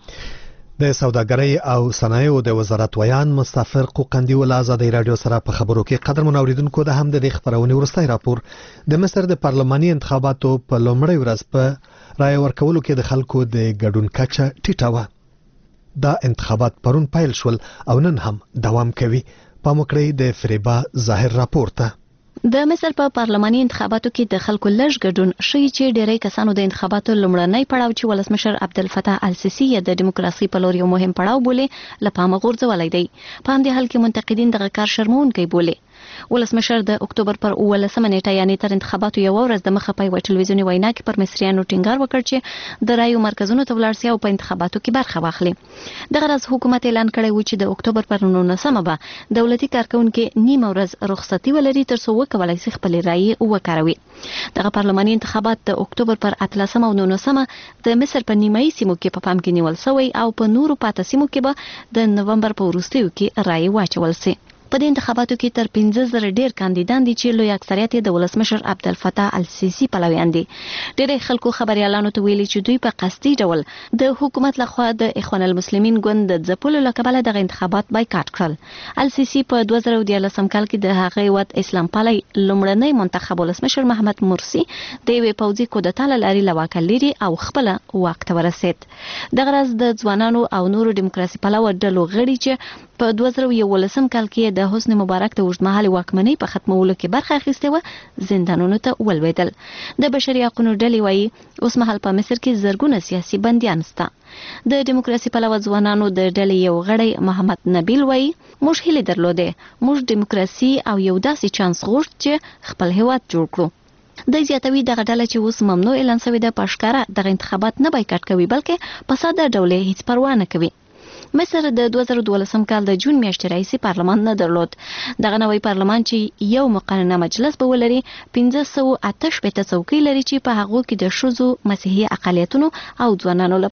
د سوداګرۍ او صنایعو د وزارت ویان مستفر قوقندي ول آزادۍ رادیو سره په خبرو کې قدر منوریدونکو د هم د خبرونه ورستای راپور د مصر د پارلماني انتخاباتو په لومړۍ ورځ په رای ورکولو کې د خلکو د ګډون کچه ټیټه وه. دا انتخابات پرون پیل شول او نن هم دوام کوي. پام وکړئ د فریبا ظاهر راپور ته. د مصر په پارلماني انتخاباتو کې د خلکو لږ ګډون شوی چې ډیری کسانو د انتخاباتو لومړنی پړاو چې ولسمشر عبدالفتاح السیسی د دیموکراسي په لور یو مهم پړاو بولي له پامه غورځولی دی. په همدې حال کې منتقدین دغه کار شرموونکی بولي. ولسمشر د اکتوبر پر 18 نیټه یعنی تر انتخاباتو یو ورځ د مخه په یو ټلویزیونی وینا کې پر مصریانو ټینګار وکړ چې د رایو مرکزونو ته ولاړ شي او په انتخاباتو کې برخه واخلي. دغه ورځ حکومت اعلان کړی و چې د اکتوبر پر 19 به دولتي کارکونکو نیمه ورځ رخصتي ولري تر څو وکولای شي خپل رایې وکاروي. دغه پارلماني انتخابات د اکتوبر پر 18 او 19 د مصر په نیمایي سیمو کې په پام کې نیول شوی او په نورو پاتې سیمو کې به د نومبر په وروستیو کې رایې واچول شي. په دې انتخاباتو کې تر 15,000 ډیر کاندیدان دي چې لوی اکثریت د ولسمشر عبدالفتاح السیسی پلویان دي. ډېر خلکو خبريالانو ته ویلي چې دوی په قصدي ډول د حکومت لخوا د اخوان المسلمین ګوند د ځپلو لپاره دغه انتخابات بایکاټ کړل. السیسی په 2014 کال کې د هغه وخت اسلام پالي لومړنی منتخب ولسمشر محمد مرسی د یوې پوځي کودتا لاري لواکل لري او خپل واک ته ورسید. دغه ورځ د ځوانانو او نورو دیموکراسي پلوه ډلو غړي چې په 2011 کال کې د حسن مبارک د اوږدمهالي واکمنۍ په ختمولو کې برخه اخیستې و زندانونو ته ولوېدل. د بشري حقوقو ډلې وایي اوس مهال په مصر کې زرګونه سیاسي بندیان شته. د دیموکراسي پلوه ځوانانو د ډلې یو غړی محمد نبیل وایي موږ هیله درلوده موږ دیموکراسي او یو داسې چانس غوښت چې خپل هیواد جوړ کړو. د زیاتوي دغه ډله چې اوس ممنوع اعلان شوی د پښکارا دغه انتخابات نه بایکاټ کوي بلکې په ساده ډول هیڅ پروا نه کوي. مصر د 2012 کال د جون میاشتې رئیسي پارلمان نه درلود. دغه نوی پارلمان چې یو مقننه مجلس به ولري 1588 څوکۍ لري چې په هغه کې د ښځو مسیحي اقلیتونو او ځوانانو